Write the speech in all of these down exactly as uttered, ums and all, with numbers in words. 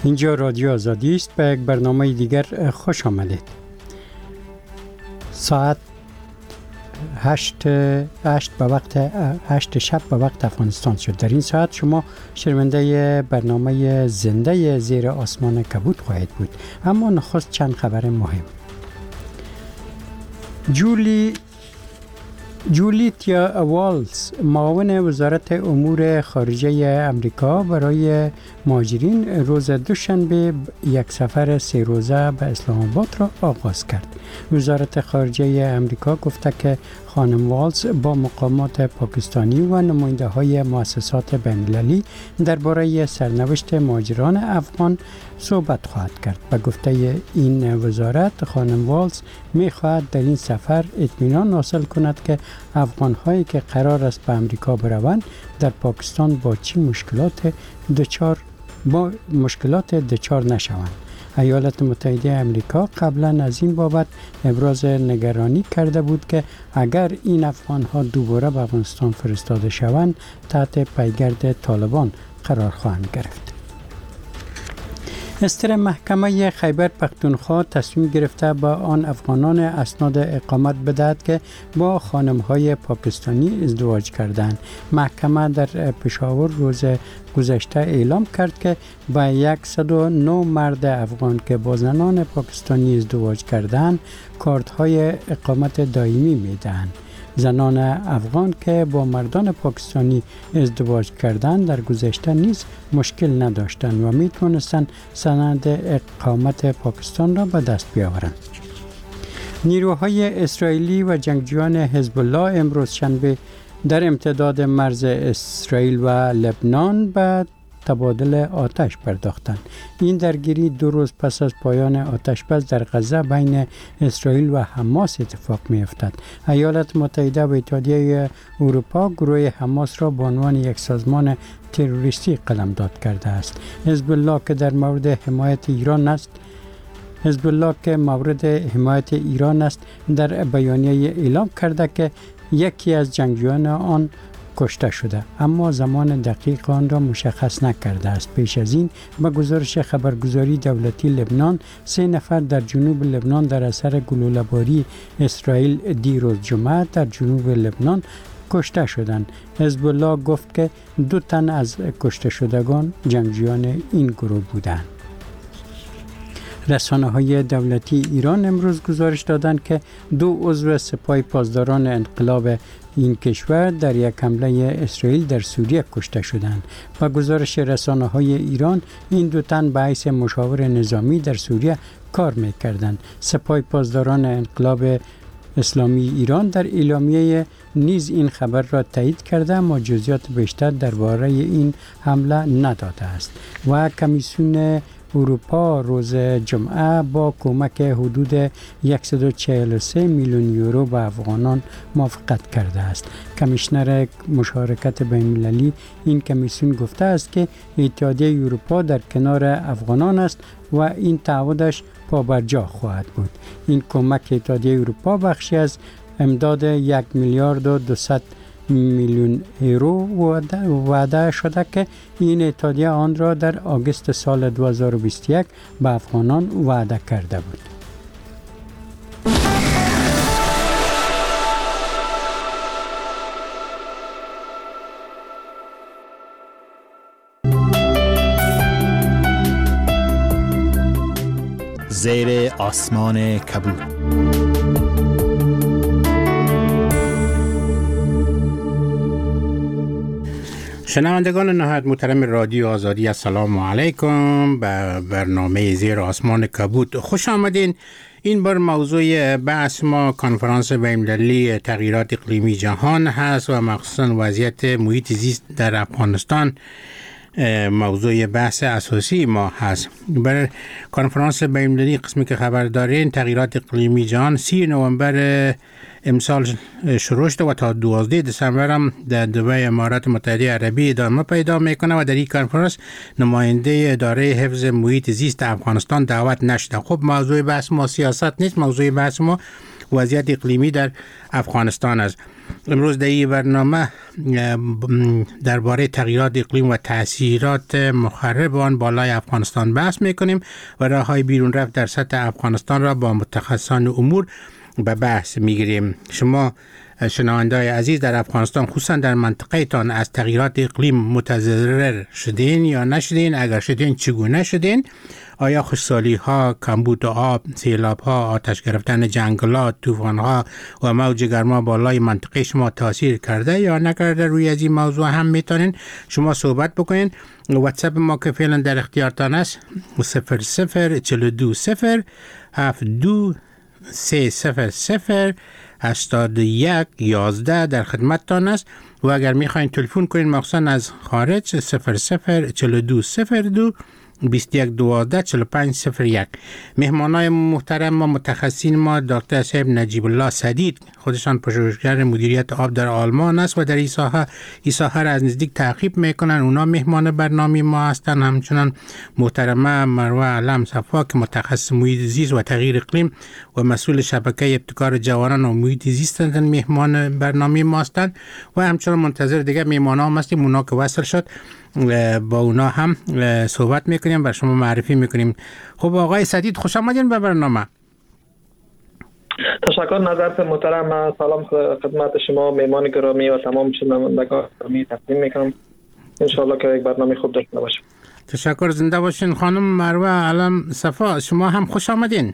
اینجا رادیو آزادی است. به یک برنامه دیگر خوش آمدید. ساعت هشت هشت به وقت هشت شب به وقت افغانستان شد. در این ساعت شما شنونده برنامه زنده زیر آسمان کبود خواهید بود. اما نخست چند خبر مهم. جولی جولیتیا والز معاون وزارت امور خارجه امریکا برای مهاجرین روز دوشنبه یک سفر سه روزه به اسلام آباد را آغاز کرد. وزارت خارجه امریکا گفته که خانم والز با مقامات پاکستانی و نماینده های مؤسسات بین‌المللی درباره سرنوشت مهاجران افغان صحبت خواهد کرد. به گفته این وزارت خانم والز می خواهد در این سفر اطمینان حاصل کند که افغان هایی که قرار است به امریکا بروند در پاکستان با چه مشکلات دچار با مشکلات دچار نشوند. ایالات متحده امریکا قبلا از این بابت ابراز نگرانی کرده بود که اگر این افغان ها دوباره به افغانستان فرستاده شوند تحت پیگرد طالبان قرار خواهند گرفت. استر محکمه خیبر پختونخوا تصمیم گرفته با آن افغانان اسناد اقامت بدهد که با خانم‌های پاکستانی ازدواج کردند. محکمه در پشاور روز گذشته اعلام کرد که با صد و نه مرد افغان که با زنان پاکستانی ازدواج کردند کارت‌های اقامت دائمی می‌دهند. زنان افغان که با مردان پاکستانی ازدواج کردند در گذشته نیز مشکل نداشتند و می توانستند سند اقامت پاکستان را به دست بیاورند. نیروهای اسرائیلی و جنگجویان حزب الله امروز شنبه در امتداد مرز اسرائیل و لبنان به تبادل آتش پرداختند. این درگیری دو روز پس از پایان آتش بس در غزه بین اسرائیل و حماس اتفاق می افتد. ایالات متحده و اتحادیه اروپا گروه حماس را به عنوان یک سازمان تروریستی قلمداد کرده است. حزب الله که در مورد حمایت ایران است حزب الله که مورد حمایت ایران است در بیانیه اعلام کرده که یکی از جنگجویان آن کشته شده، اما زمان دقیق آن را مشخص نکرده است. پیش از این به گزارش خبرگزاری دولتی لبنان سه نفر در جنوب لبنان در اثر گلوله‌باری اسرائیل دیروز جمعه در جنوب لبنان کشته شدند. حزب الله گفت که دو تن از کشته شدگان جنگجویان این گروه بودند. رسانه‌های دولتی ایران امروز گزارش دادند که دو عضو سپاه پاسداران انقلاب این کشور در یک حمله اسرائیل در سوریه کشته شدند. با گزارش رسانه‌های ایران این دو تن به حیث مشاور نظامی در سوریه کار می‌کردند. سپاه پاسداران انقلاب اسلامی ایران در اعلامیه نیز این خبر را تایید کرده اما جزئیات بیشتر درباره این حمله نداده است. و کمیسیون اروپا روز جمعه با کمک حدود صد و چهل و سه میلیون یورو به افغانان موافقت کرده است. کمیشنر مشارکت بین‌المللی این کمیسیون گفته است که اتحادیه اروپا در کنار افغانان است و این تعهدش پابرجا خواهد بود. این کمک اتحادیه اروپا بخشی از امداد یک میلیارد و دویست میلیون یورو وعده شده که این اتحادیه آن را در آگوست سال دو هزار و بیست و یک به افغانان وعده کرده بود. زیر آسمان کبود. شنوندگان نهایت محترم رادیو آزادی، السلام علیکم. به برنامه زیر آسمان کبود خوش آمدین. این بار موضوع بحث ما کنفرانس بین‌المللی تغییرات اقلیمی جهان هست و مخصوصا وضعیت محیط زیست در افغانستان موضوع بحث اساسی ما هست. برای کنفرانس بین‌المللی قسمی که خبر دارین تغییرات اقلیمی جهان سی نوامبر امسال شروع شده و تا دوازده دسامبر هم در دبی امارات متحده عربی ادامه پیدا میکنه و در این کنفرانس نماینده اداره حفظ محیط زیست افغانستان دعوت نشده. خب موضوع بحث ما سیاست نیست، موضوع بحث ما وضعیت اقلیمی در افغانستان است. امروز در این برنامه درباره تغییرات اقلیم و تاثیرات مخرب آن بالای افغانستان بحث میکنیم و راههای بیرون رفت در سطح افغانستان را با متخصصان امور به بحث میگیریم. شما شنونده‌های عزیز در افغانستان خصوصا در منطقه تان از تغییرات اقلیم متضرر شدین یا نشدین؟ اگر شدین چگونه شدین؟ آیا خشکسالی ها، کمبود آب، سیلاب ها، آتش گرفتن جنگلات، طوفان ها و موج گرما بالای منطقه شما تاثیر کرده یا نکرده؟ روی از این موضوع هم میتونین شما صحبت بکنین. واتساپ ما که فعلا در اختیارتان است صفر صفر چهل و دو صفر هفت دو سه صفر صفر هشتاد و یک یازده در خدمتتان است و اگر میخواین تلفن کنین مخصوصا از خارج صفر صفر چهل و دو صفر دو بیست و یک دوازده چهل و پنج صفر یک. مهمانای محترم ما، متخصصین ما، دکتر صاحب نجیب الله سدید، خودشان پژوهشگر مدیریت آب در آلمان است و در این ساحه این ساحه را از نزدیک تعقیب میکنن. اونا مهمان برنامه ما هستند. همچنان محترمه مروه علم صفا که متخصص محیط زیست و تغییر اقلیم و مسئول شبکه ابتکار جوانان و محیط زیست هستند، مهمان برنامه ما هستند و همچنان منتظر دیگه مهمان هم هستیم. اونا که وصل شد با اونا هم صحبت میکنیم و شما معرفی میکنیم. خب آقای سدید خوش آمدین به برنامه. تشکر نظرت محترم. سلام خدمت شما مهمان گرامی و تمام شنوندگان گرامی تقدیم میکنم. انشالله که یک برنامه خوب داشته باشیم. تشکر. زنده باشین. خانم مروه علم صفا شما هم خوش آمدین.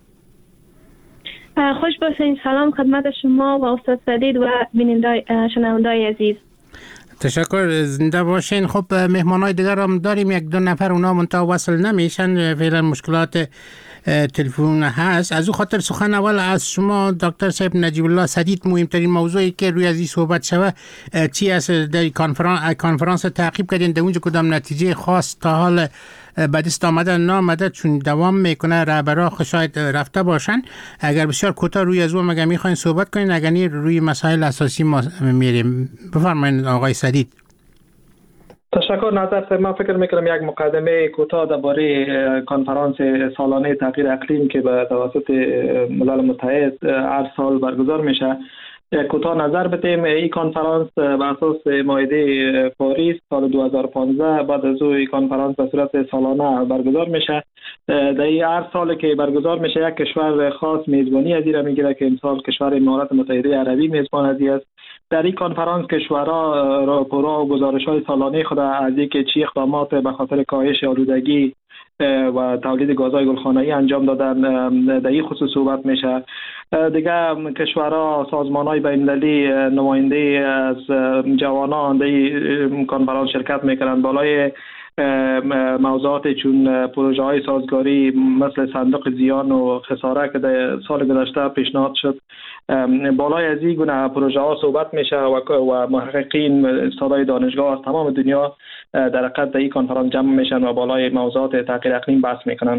خوش باشین. سلام خدمت شما و استاد سدید و بیننده شنوندای عزیز. تشکر. زنده باشین. خب مهمانای دیگر هم داریم، یک دو نفر اونا منتها وصل نمیشن، فعلا مشکلات تلفن هست. از او خاطر سخن اول از شما دکتر صاحب نجیب الله سدید، مهمترین موضوعی که روی از این صحبت شوه چی است؟ در کنفرانس کنفرانس تعقیب کردین، در اونجا کدام نتیجه خاص تا حال به دست آمده نامده؟ چون دوام میکنه رهبرا شاید رفته باشن. اگر بسیار کوتاه روی از اون مگه میخواین صحبت کنین، اگر نه روی مسائل اساسی ما میریم. بفرمایید آقای سدید. تشکر. نظر من فکر میکنم یک مقدمه کوتاه درباره کنفرانس سالانه تغییر اقلیم که به توسط ملل متحد هر سال برگزار میشه کوتاه نظر بدیم. این کنفرانس بر اساس معاهده پاریس سال دو هزار و پانزده بعد از این کنفرانس به صورت سالانه برگزار میشه. در این هر سال که برگزار میشه یک کشور خاص میزبانی از این میگیره که امسال کشور امارات متحده عربی میزبان از این است. در این کنفرانس کشورها راپورها و گزارش‌های سالانه خود از اینکه چی اقدامات به خاطر کاهش آلودگی و تولید گازهای گلخانه‌ای انجام دادن در این خصوص صحبت میشه. دیگه کشورها، سازمان‌های بین‌المللی نماینده از جوانان در این کنفرانس شرکت میکنند. بالای موضوعات چون پروژه های سازگاری مثل صندوق زیان و خساره که در سال گذشته پیشنهاد شد، بالای از این گونه پروژه ها صحبت میشه و محققین استادای دانشگاه از تمام دنیا در حقیقت در این کنفرانس جمع میشن و بالای موضوعات تغییر اقلیم بحث میکنن.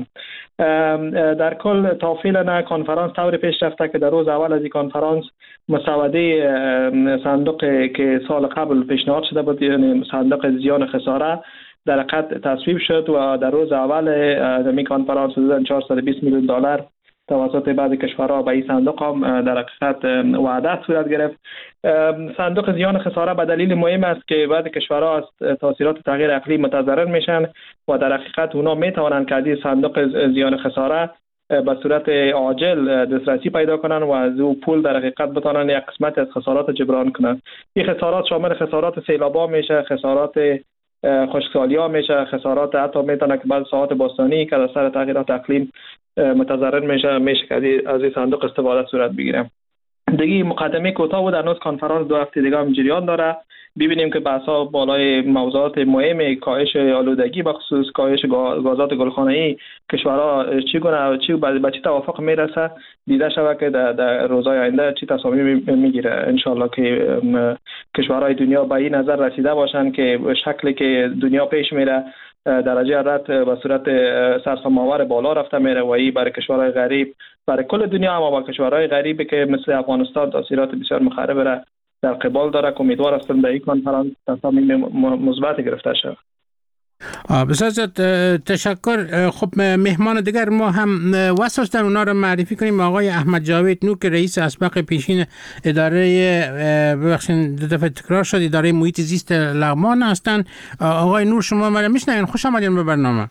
در کل تا فعلا کنفرانس طور پیش رفته که در روز اول از این کنفرانس مسوده صندوق که سال قبل پیشنهاد شده بود، یعنی صندوق زیان خساره، در حقیقت تصویب شد و در روز اول این کنفرانس حدود چهارصد و بیست میلیون دلار توسط بعضی کشورها به این صندوق هم در حقیقت وعده صورت گرفت. صندوق زیان خساره به دلیل مهم است که بعضی کشورها از تاثیرات تغییر اقلیم متضرر میشن و در حقیقت اونا میتوانند که از این صندوق زیان خساره به صورت عاجل دسترسی پیدا کنن و از او پول در حقیقت بتونن یک قسمت از خسارات جبران کنن. این خسارات شامل خسارات سیلابا میشه، خسارات خشکسالی ها میشه، خسارات حتی میتونه که بعض ساعات باستانی که در سر تغییرات اقلیم متضرر میشه میشه که از این صندوق استفاده صورت بگیره. دیگه مقدمه کوتاه بود. هنوز کنفرانس دو هفته دیگه هم جریان داره. ببینیم که بحث‌ها بالای موضوعات مهم کاهش آلودگی به خصوص کاهش گازات گلخانه‌ای کشورها چگونه چی به چه توافق میرسه، دیده شود که در, در روزهای آینده چی تصامیم میگیره. ان شاءالله که کشورهای دنیا به این نظر رسیده باشن که شکلی که دنیا پیش میره درجه رد به صورت سرسام‌آور بالا رفته میره و این برای کشورهای غریب، برای کل دنیا، اما با کشورهای غریبی که مثل افغانستان تاثیرات بسیار مخرب را در قبال داره که امیدوار هستم در این کنفرانس تصامیم مثبت گرفته شود. بسیار تشکر. خب مهمان دیگر ما هم واسه هستن اونا رو معرفی کنیم. آقای احمد جاوید نور که رئیس اسبق پیشین اداره ببخشید دو دفعه تکرار شد اداره محیط زیست لغمان هستن. آقای نور شما مرا میشنوین؟ خوش آمدین به برنامه.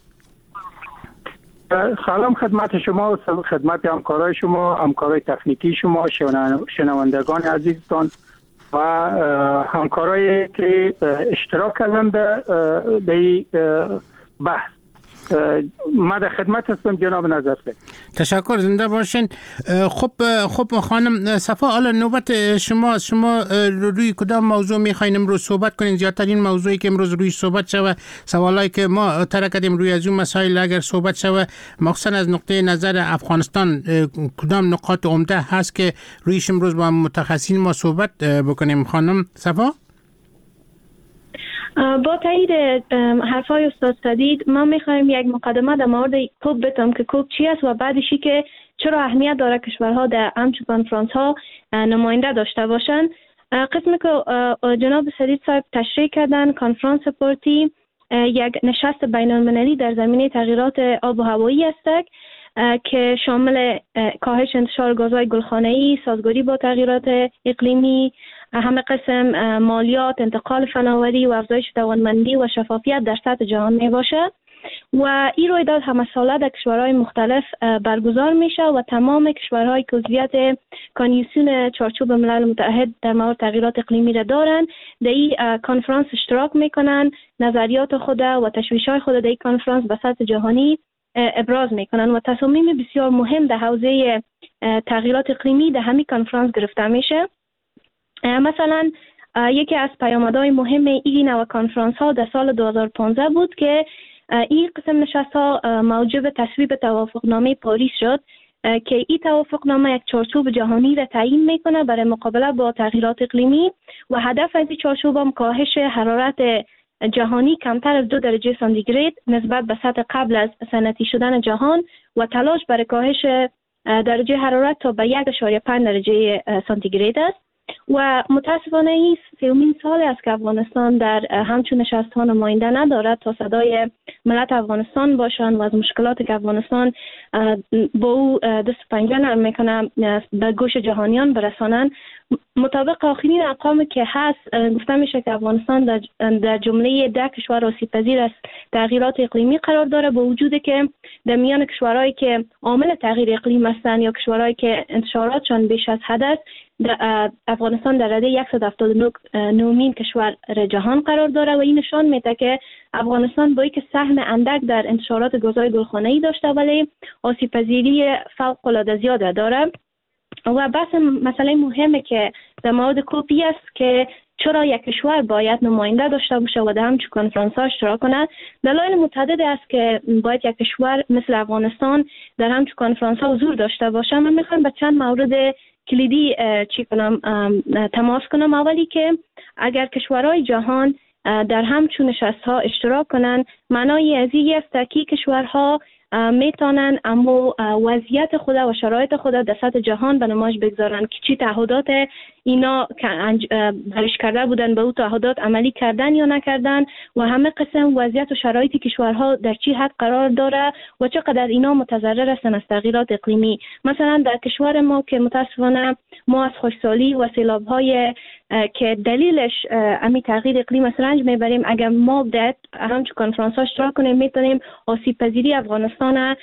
سلام خدمت شما و خدمت همکارای شما، همکارای تکنیکی شما، شنوندگان عزیزتان و همکارایی که اشتراک کردن در بحث. ما در خدمت هستم جناب نظرفکر. تشکر، زنده باشین. خب خب خانم صفا، حالا نوبت شما شما روی کدام موضوع میخواین امروز صحبت کنین؟ زیادترین موضوعی که امروز روی صحبت شوه، سوالایی که ما طرح کردیم روی از اون مسائل اگر صحبت شوه، مخصوصا از نقطه نظر افغانستان کدام نقاط عمده هست که رویش امروز با متخصصین ما صحبت بکنیم؟ خانم صفا. با تایید حرفای استاد سدید ما میخوایم یک مقدمه در مورد کوب بتم که کوب چی است و بعدشی که چرا اهمیت داره کشورها در همچون کنفرانس ها نماینده داشته باشند. قسمی که جناب سدید صاحب تشریح کردن، کنفرانس پارتی یک نشست بین المللی در زمینه تغییرات آب و هوایی است که شامل کاهش انتشار گازهای گلخانه‌ای، سازگاری با تغییرات اقلیمی، همه قسم مالیات، انتقال فناوری و افزایش توانمندی و شفافیت در سطح جهان می باشه و این رویداد همه ساله در کشورهای مختلف برگزار میشه و تمام کشورهای که عضویت کانوانسیون چارچوب ملل متحد در مورد تغییرات اقلیمی را دارند در این کنفرانس اشتراک میکنن، نظریات خود و تشویش‌های خود در این کنفرانس به سطح جهانی ابراز میکنن و تصامیم بسیار مهم در حوزه تغییرات اقلیمی در همین کنفرانس گرفته میشه. مثلا یکی از پیامدهای مهم این نوع کنفرانس ها در سال دو هزار و پانزده بود که این قسم نشست ها موجب تصویب توافقنامه پاریس شد که این توافقنامه یک چارچوب جهانی را تعیین میکنه برای مقابله با تغییرات اقلیمی و هدف از این چارچوب هم کاهش حرارت جهانی کمتر از دو درجه سانتیگراد نسبت به سطح قبل از صنعتی شدن جهان و تلاش برای کاهش درجه حرارت تا به یک و پنج درجه سانتیگراد است. و متاسفانه این سیومین سال است که افغانستان در همچون نشست ها نماینده ندارد تا صدای ملت افغانستان باشند و از مشکلاتی که افغانستان با او دست پنجه نرم میکنه به گوش جهانیان برسانند. مطابق آخرین ارقامی که هست گفته میشه که افغانستان در, در جمله ده کشور آسیب پذیر از تغییرات اقلیمی قرار داره، با وجودی که در میان کشورهایی که عامل تغییر اقلیم هستند یا کشورهایی که انتشاراتشان بیش از حد است، افغانستان در رده صد و هفتاد و نه نومین کشور جهان قرار داره و این نشان میده که افغانستان با اینکه سهم اندک در انتشارات گازهای گلخانه‌ای داشته ولی آسیب پذیری فوق العاده زیاده داره. و بحث مسئله مهمه که در مورد کوپی است که چرا یک کشور باید نماینده داشته باشه و در همچون کنفرانس ها اشتراک کنه. دلایل متعدد است که باید یک کشور مثل افغانستان در همچون کنفرانس ها حضور داشته باشه. من میخوام به چند مورد کلیدی چی کنم تماس کنم. اولی که اگر کشورهای جهان در همچون نشست ها اشتراک کنن، معنای از این است که کشورها میتونن اما وضعیت خود و شرایط خود در سطح جهان به نمایش بگذارن که چی تعهدات اینا برش کرده بودن به او تعهدات عملی کردن یا نکردن و همه قسم وضعیت و شرایط کشورها در چی حد قرار داره و چقدر اینا متضرر هستن از تغییرات اقلیمی. مثلا در کشور ما که متاسفانه ما از خشکسالی و سیلاب‌های که دلیلش امی تغییر اقلیم است رنج میبریم، اگر ما در همچون کنفرانس ها اشتراک کنیم میتونیم آسیب پذیری افغانستان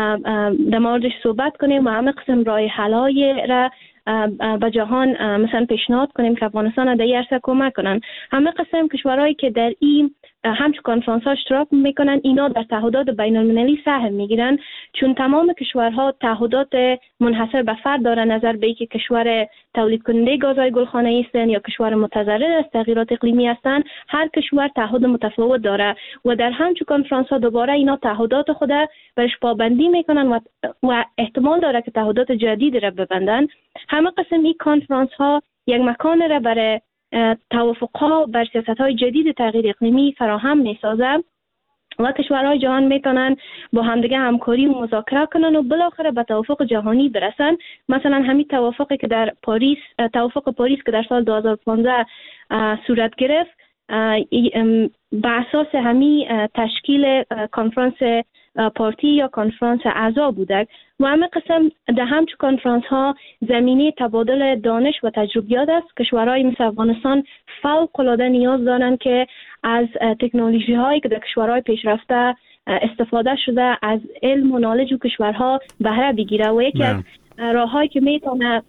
در موردش صحبت کنیم و همه قسم راه حل‌های را به جهان مثلا پیشنهاد کنیم که افغانستان در این عرصه کمک کنن. همه قسم کشورهایی که در این همچون کنفرانس ها اشتراک میکنن اینا در تعهدات بین المللی سهم میگیرن، چون تمام کشورها تعهدات منحصر به فرد دارن نظر به اینکه کشور تولید کننده گازهای گلخانه‌ای هستند یا کشور متضرر از تغییرات اقلیمی هستند. هر کشور تعهد متفاوت داره و در همچون کنفرانس ها دوباره اینا تعهدات خود برش پابندی میکنن و, و احتمال داره که تعهدات جدید را ببندن. همه قسم این کنفرانس ها یک مکان را برای توافق‌ها بر سیاست‌های جدید تغییر اقلیمی فراهم می‌سازد و کشورهای جهان میتونن با همدیگه همکاری و مذاکره کنن و بالاخره به توافق جهانی برسن. مثلا همین توافقی که در پاریس توافق پاریس که در سال دو هزار و پانزده صورت گرفت به اساس همی تشکیل کنفرانس پارتی یا کنفرانس اعضا بوده و همه قسم در همچون کنفرانس ها زمینه تبادل دانش و تجربیات است. کشورهای مثل افغانستان فوق العاده نیاز دارند که از تکنولوژی هایی که در کشورهای پیشرفته استفاده شده از علم و نالج و کشورها بهره بگیره و یکی از راههایی که میتونه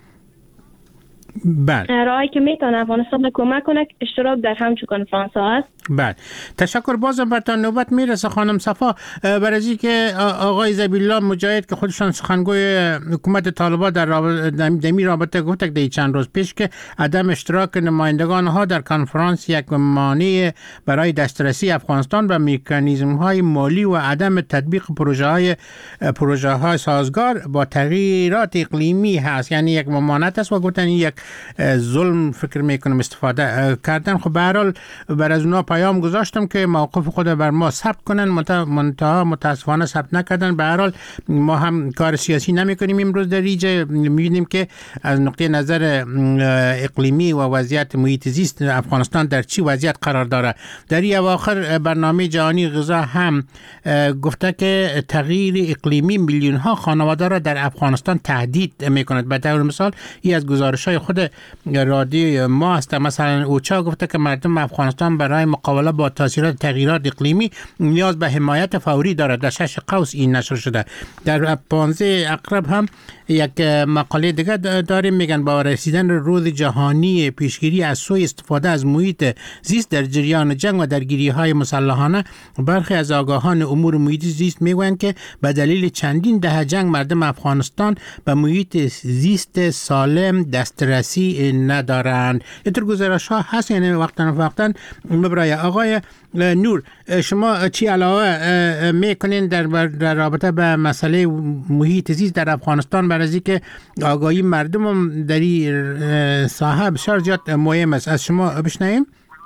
بله راهی که میتونه افغانستان کمک کنه اشتراک در همچون کنفرانس ها است. بله تشکر. بازم برتان نوبت میرسه خانم صفا، برای از اینکه آقای ذبیح الله مجاهد که خودشان سخنگوی حکومت طالبان در دمی رابطه گفت که چند روز پیش که عدم اشتراک نمایندگان ها در کنفرانس یک مانع برای دسترسی افغانستان به مکانیزم های مالی و عدم تطبیق پروژه های پروژه های سازگار با تغییرات اقلیمی هست، یعنی یک ممانعت است و گفتن یک ظلم فکر میکنم استفاده کردن. خب به هر حال بر از اونها پیام گذاشتم که موقف خود بر ما ثبت کنن، منتها متاسفانه ثبت نکردن. به هر حال ما هم کار سیاسی نمیکنیم امروز در اینجا، میبینیم که از نقطه نظر اقلیمی و وضعیت محیط زیست افغانستان در چی وضعیت قرار داره. در این اواخر برنامه جهانی غذا هم گفته که تغییر اقلیمی میلیون ها خانواده را در افغانستان تهدید میکند. به طور مثال این از گزارش های خود رادیو ما است. مثلا اوچا گفته که مردم افغانستان برای مقابله با تاثیرات تغییرات اقلیمی نیاز به حمایت فوری دارد. در شش قوس این نشر شده. در پانزده اقرب هم یک مقاله دیگه داریم، میگن با رسیدن روز جهانی پیشگیری از سوء استفاده از محیط زیست در جریان جنگ و درگیری‌های مسلحانه، برخی از آگاهان امور محیط زیست میگویند که به دلیل چندین دهه جنگ مردم افغانستان به محیط زیست سالم دسترسی ندارند. اینطور گزارش‌ها هست، یعنی وقتا وقتا برای آقای نور شما چی علاوه میکنین در, در رابطه به مسئله محیط زیست در افغانستان، برای اینکه آگاهی مردم هم در این ساحه بسیار زیاد مهم است؟ از شما بشنویم.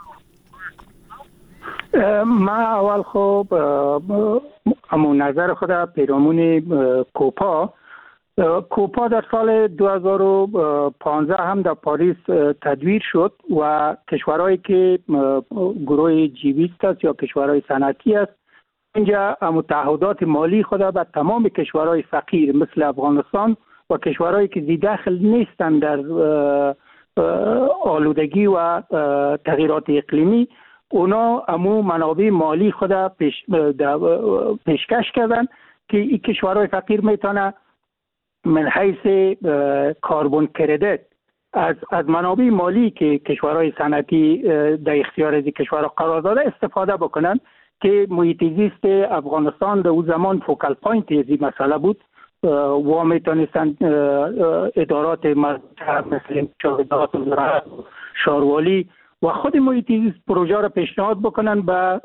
ما اول خوب امو نظر خود پیرامون کوپا کوپا در سال دو هزار و پانزده هم در پاریس تدویر شد و کشورهایی که گروه جی بیست است یا کشورهای صنعتی است اینجا تعهدات مالی خود به تمام کشورهای فقیر مثل افغانستان و کشورهایی که زی داخل نیستند در آلودگی و تغییرات اقلیمی، اونا امو منابع مالی خود پیش پیشکش کردن که این کشورهای فقیر میتونه من حیث کاربن کردیت از از منابع مالی که کشورهای صنعتی در اختیار از کشورها قرار داده استفاده بکنن که محیط زیست افغانستان در اون زمان فوکال پوینت از این مسئله بود و میتونستند ادارات مثل ادارات زراعت شاروالی و خود محیط زیست پروژه را پیشنهاد بکنن به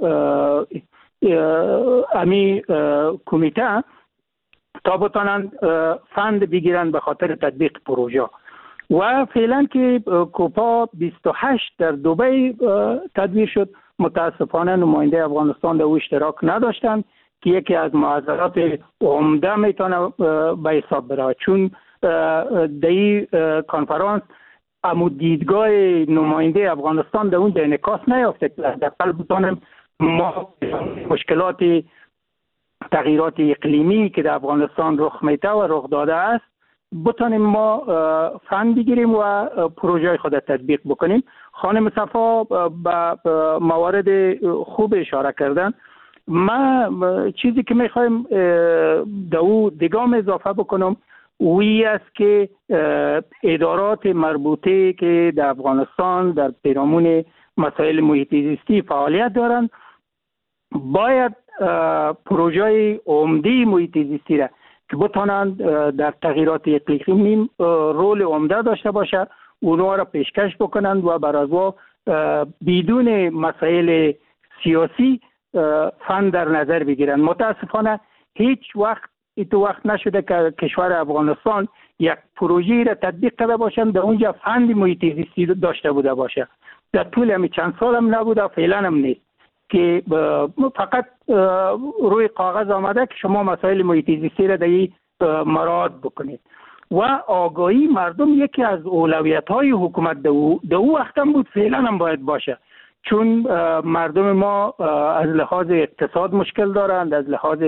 امی کمیته تا بتانند فند بگیرن به خاطر تطبیق پروژه. و فعلا که کوپا بیست و هشت در دبی تدویر شد، متاسفانه نماینده افغانستان در او اشتراک نداشتند که یکی از معضلات عمده میتونه به حساب بره، چون در این کنفرانس امو دیدگاه نماینده افغانستان در اون انعکاس نیافته که حداقل بتونیم ما مشکلات تغییرات اقلیمی که در افغانستان رخ میده و رخ داده است بتونیم ما فند بگیریم و پروژه خود تطبیق بکنیم. خانم صفا به موارد خوب اشاره کردن. ما چیزی که میخوایم در او دیگه اضافه بکنم وی است که ادارات مربوطه که در افغانستان در پیرامون مسائل محیط زیستی فعالیت دارند باید پروژه عمده محیط زیستی را که بتوانند در تغییرات اقلیمی رول عمده داشته باشه اونها را پیشکش بکنند و برای بدون مسائل سیاسی فند در نظر بگیرند. متاسفانه هیچ وقت ایتو وقت نشده که کشور افغانستان یک پروژه را تطبیق کرده باشند در اونجا فند محیط زیستی داشته بوده باشه. در طول همی چند سال هم نبوده، فعلا هم نیست که فقط روی کاغذ آمده که شما مسائل محیط زیستی را در مراعات بکنید. و آگاهی مردم یکی از اولویت های حکومت در او وقت هم بود، فعلا هم باید باشه چون مردم ما از لحاظ اقتصاد مشکل دارند، از لحاظ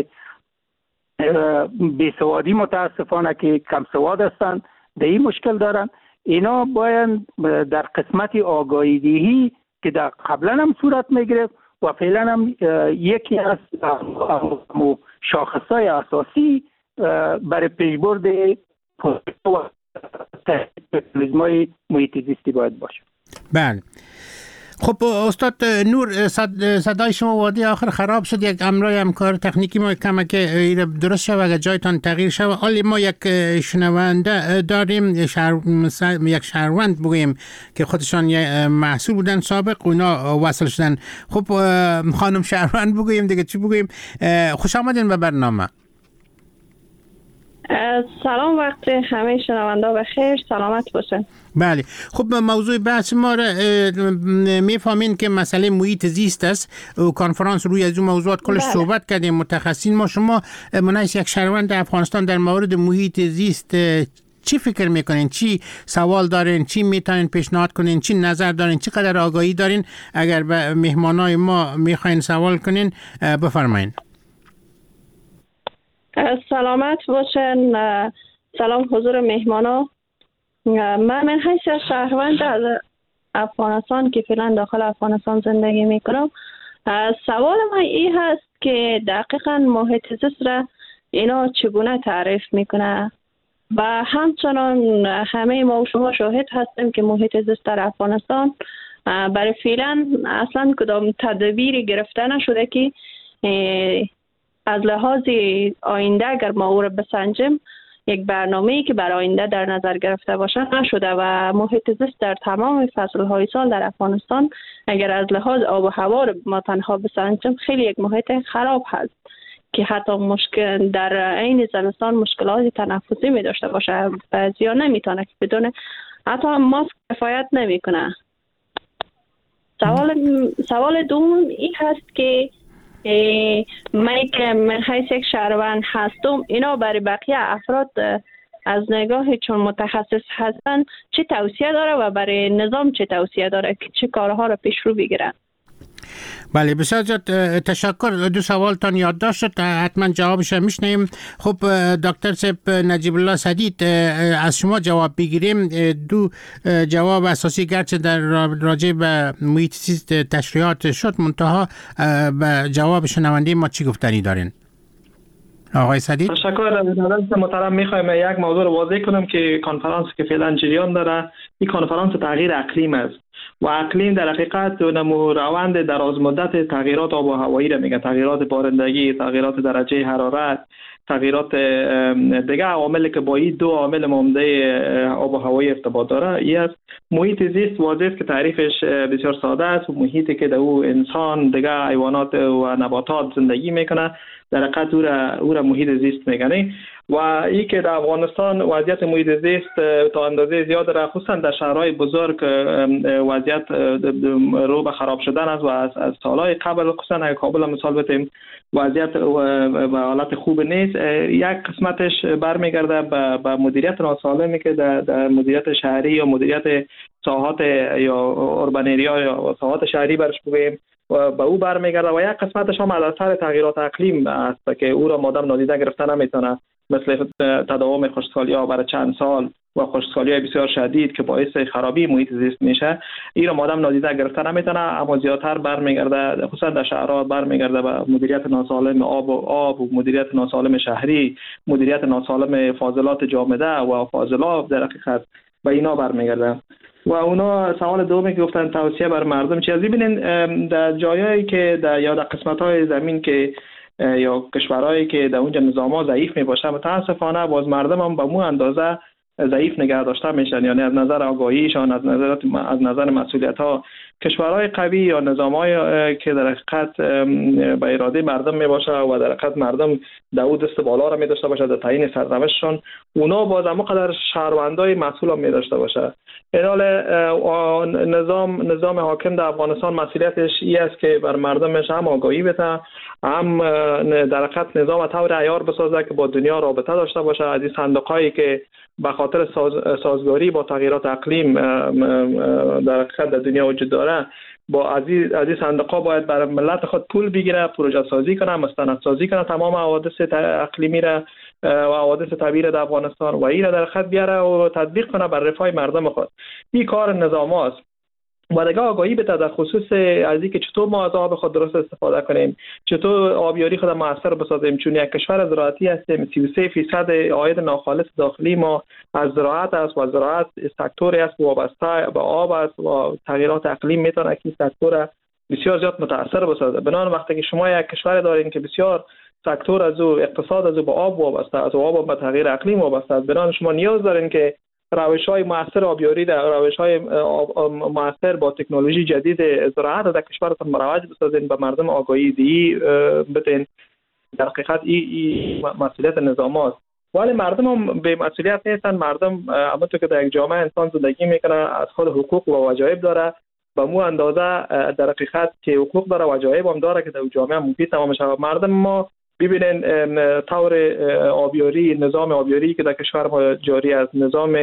بیسوادی متاسفانه که کم سواد هستند در این مشکل دارند. اینا باید در قسمت آگاهی دهی که در قبلا هم صورت میگرفت و فعلا هم یکی از شاخصهای اساسی برای پیشبرد پروژه محیط زیستی باید باشه. بله. خب استاد نور، صد صدای شما وادی آخر خراب شد. یک امرای همکار تکنیکی ما کمک درست شد اگر جایتان تغییر شد. حالی ما یک شنونده داریم، شهر... یک شهروند بگوییم که خودشان محصول بودن سابق، اونا وصل شدن. خب خانم شهروند بگوییم دیگه، چی بگوییم؟ خوش آمدین به برنامه. سلام، وقت همه شنونده بخیر، سلامت باشن. بله. خب موضوع بحث ما را میفهمین که مسئله محیط زیست است و کنفرانس روی از اون موضوعات کلش بله. صحبت کردیم متخصصین. ما شما منایس یک شهروند افغانستان در مورد محیط زیست چی فکر میکنین؟ چی سوال دارین؟ چی میتونین پیشنهاد کنین؟ چی نظر دارین؟ چی قدر آگاهی دارین؟ اگر به مهمانای ما میخواین سوال کنین بفرمایین. سلامت باشن. سلام حضور مهمانا. من من حیث شهروند از افغانستان که فعلا داخل افغانستان زندگی میکنم، سوال من این هست که دقیقا محیط زیست را اینا چگونه تعریف میکنه و همچنان همه ما و شما شاهد هستیم که محیط زیست در افغانستان برای فعلا اصلا کدام تدبیری گرفته نشده که از لحاظ آینده اگر ما او را بسنجیم یک برنامه‌ای که برای آینده در نظر گرفته باشه نشده و محیط زیست در تمام فصل‌های سال در افغانستان اگر از لحاظ آب و هوا ما تنها بسنجیم خیلی یک محیط خراب هست که حتی مشکل در عین زمستان مشکلات تنفسی می داشته باشه. بعضیا نمیتونه که بدون حتی ماسک کفایت نمیکنه. سوال سوال دوم این هست که من که من حیث یک شهروند هستم، اینا برای بقیه افراد از نگاه چون متخصص هستن چه توصیه داره و برای نظام چه توصیه داره که چه کارها رو پیش رو بگیرن؟ بله بسیار تشکر. دو سوالتان یادداشت شد، حتما جوابش میشنیم. خب دکتر صاحب نجیب الله سدید، از شما جواب بگیریم. دو جواب اساسی گرچه در راجع به محیط زیست تشریحات شد، منتها به جواب شنونده ما چی گفتنی دارین؟ آقای سدید. تشکر. جناب محترم، میخوایم یک موضوع رو واضح کنم که کنفرانس که فعلا جریان داره این کنفرانس تغییر اقلیم است و اقلیم در حقیقت نمو روند دراز مدت تغییرات آب و هوایی را میگه، تغییرات بارندگی، تغییرات درجه حرارت، تغییرات دیگه عواملی که با این دو عامل عمده آب و هوایی ارتباط داره. این است محیط زیست. واضح است که تعریفش بسیار ساده است و محیطی که در او انسان، دیگه حیوانات و نباتات زندگی میکنه در حقیقت او را او را محیط زیست میگن. و این که در افغانستان وضعیت محیط زیست تا اندازه زیاد را خصوصا در شهرهای بزرگ وضعیت رو به خراب شدن است و از از سالهای قبل خصوصا اگه کابل مثال بتیم وضعیت به حالت خوب نیست. یک قسمتش برمیگرده به, به مدیریت ناسالمی که در, در مدیریت شهری یا مدیریت ساحات یا اوربانریا یا ساحات شهری برش بگوییم و به او برمیگرده و یک قسمتش هم از اثر تغییرات اقلیم است که او را مادام نادیده گرفته نمیتونه، مثل تداوم خشکسالی‌ها برای چند سال و خشکسالی‌های بسیار شدید که باعث خرابی محیط زیست میشه. این را مادام نادیده گرفته نمیتونه، اما زیادتر برمیگرده خصوصا در شهرها برمیگرده به مدیریت ناسالم آب و آب و مدیریت ناسالم شهری، مدیریت ناسالم فاضلات جامده و فاضلاب در حقیقت به اینا برمیگرده. و اونا سوال دومی که گفتن توصیه بر مردم چی؟ از ببینین در جایایی که در یا در قسمت‌های زمین که یا کشورهایی که در اونجا نظام‌ها ضعیف میباشه متاسفانه باز مردم هم به مو اندازه ضعیف نگه داشته میشن، یعنی از نظر آگاهیشان، از نظر از نظر مسئولیت‌ها. کشورهای قوی یا نظام‌های که در حقیقت به اراده مردم میباشه و در حقیقت مردم داود دست بالا را می‌داشته باشه در تعیین سرنوشتشون، اونا باز هم قدر شهروندای مسئول هم می‌داشته باشه. این حال نظام نظام حاکم در افغانستان مسئولیتش این است که بر مردمش هم آگاهی بده، هم در حقیقت نظام طور عیار بسازه که با دنیا رابطه داشته باشه. از این صندوق‌هایی که به خاطر ساز، سازگاری با تغییرات اقلیم در حقیقت در دنیا وجود داره، با از این صندوق‌ها باید برای ملت خود پول بگیره، پروژه سازی کنه، مستندسازی کنه تمام حوادث اقلیمی را و حوادث طبیعی در افغانستان و این را در خط بیاره و تطبیق کنه بر رفاه مردم خود. این کار نظام است و دیگه آگاهی بده در خصوص از اینکه چطور ما از آب خود درست استفاده کنیم، چطور آبیاری خود موثر بسازیم، چون یک کشور زراعتی هستیم. سی و سه درصد عاید ناخالص داخلی ما از زراعت است و زراعت سکتوری است وابسته به آب است و تغییرات اقلیم میتونه که سکتور بسیار زیاد متاثر بسازه. بنابراین وقتی که شما یک کشور دارین که بسیار سکتور از او اقتصاد از او به آب وابسته است و آب به تغییر اقلیم وابسته است، بنابراین شما نیاز دارین که روش‌های مؤثر آبیاری در روش‌های مؤثر با تکنولوژی جدید زراعت در کشورتان مروج بسازین، به مردم آگاهی دی بدین. در حقیقت این مسئولیت نظام است، ولی مردم هم به مسئولیت نیستن. مردم همونطور که در یک جامعه انسان زندگی میکنه از خود حقوق و واجب داره، به مو اندازه در حقیقت که حقوق داره واجب هم داره که در جامعه مفید تمام شود. مردم ما ببینین طور آبیاری، نظام آبیاری که در کشور ما جاری است، نظام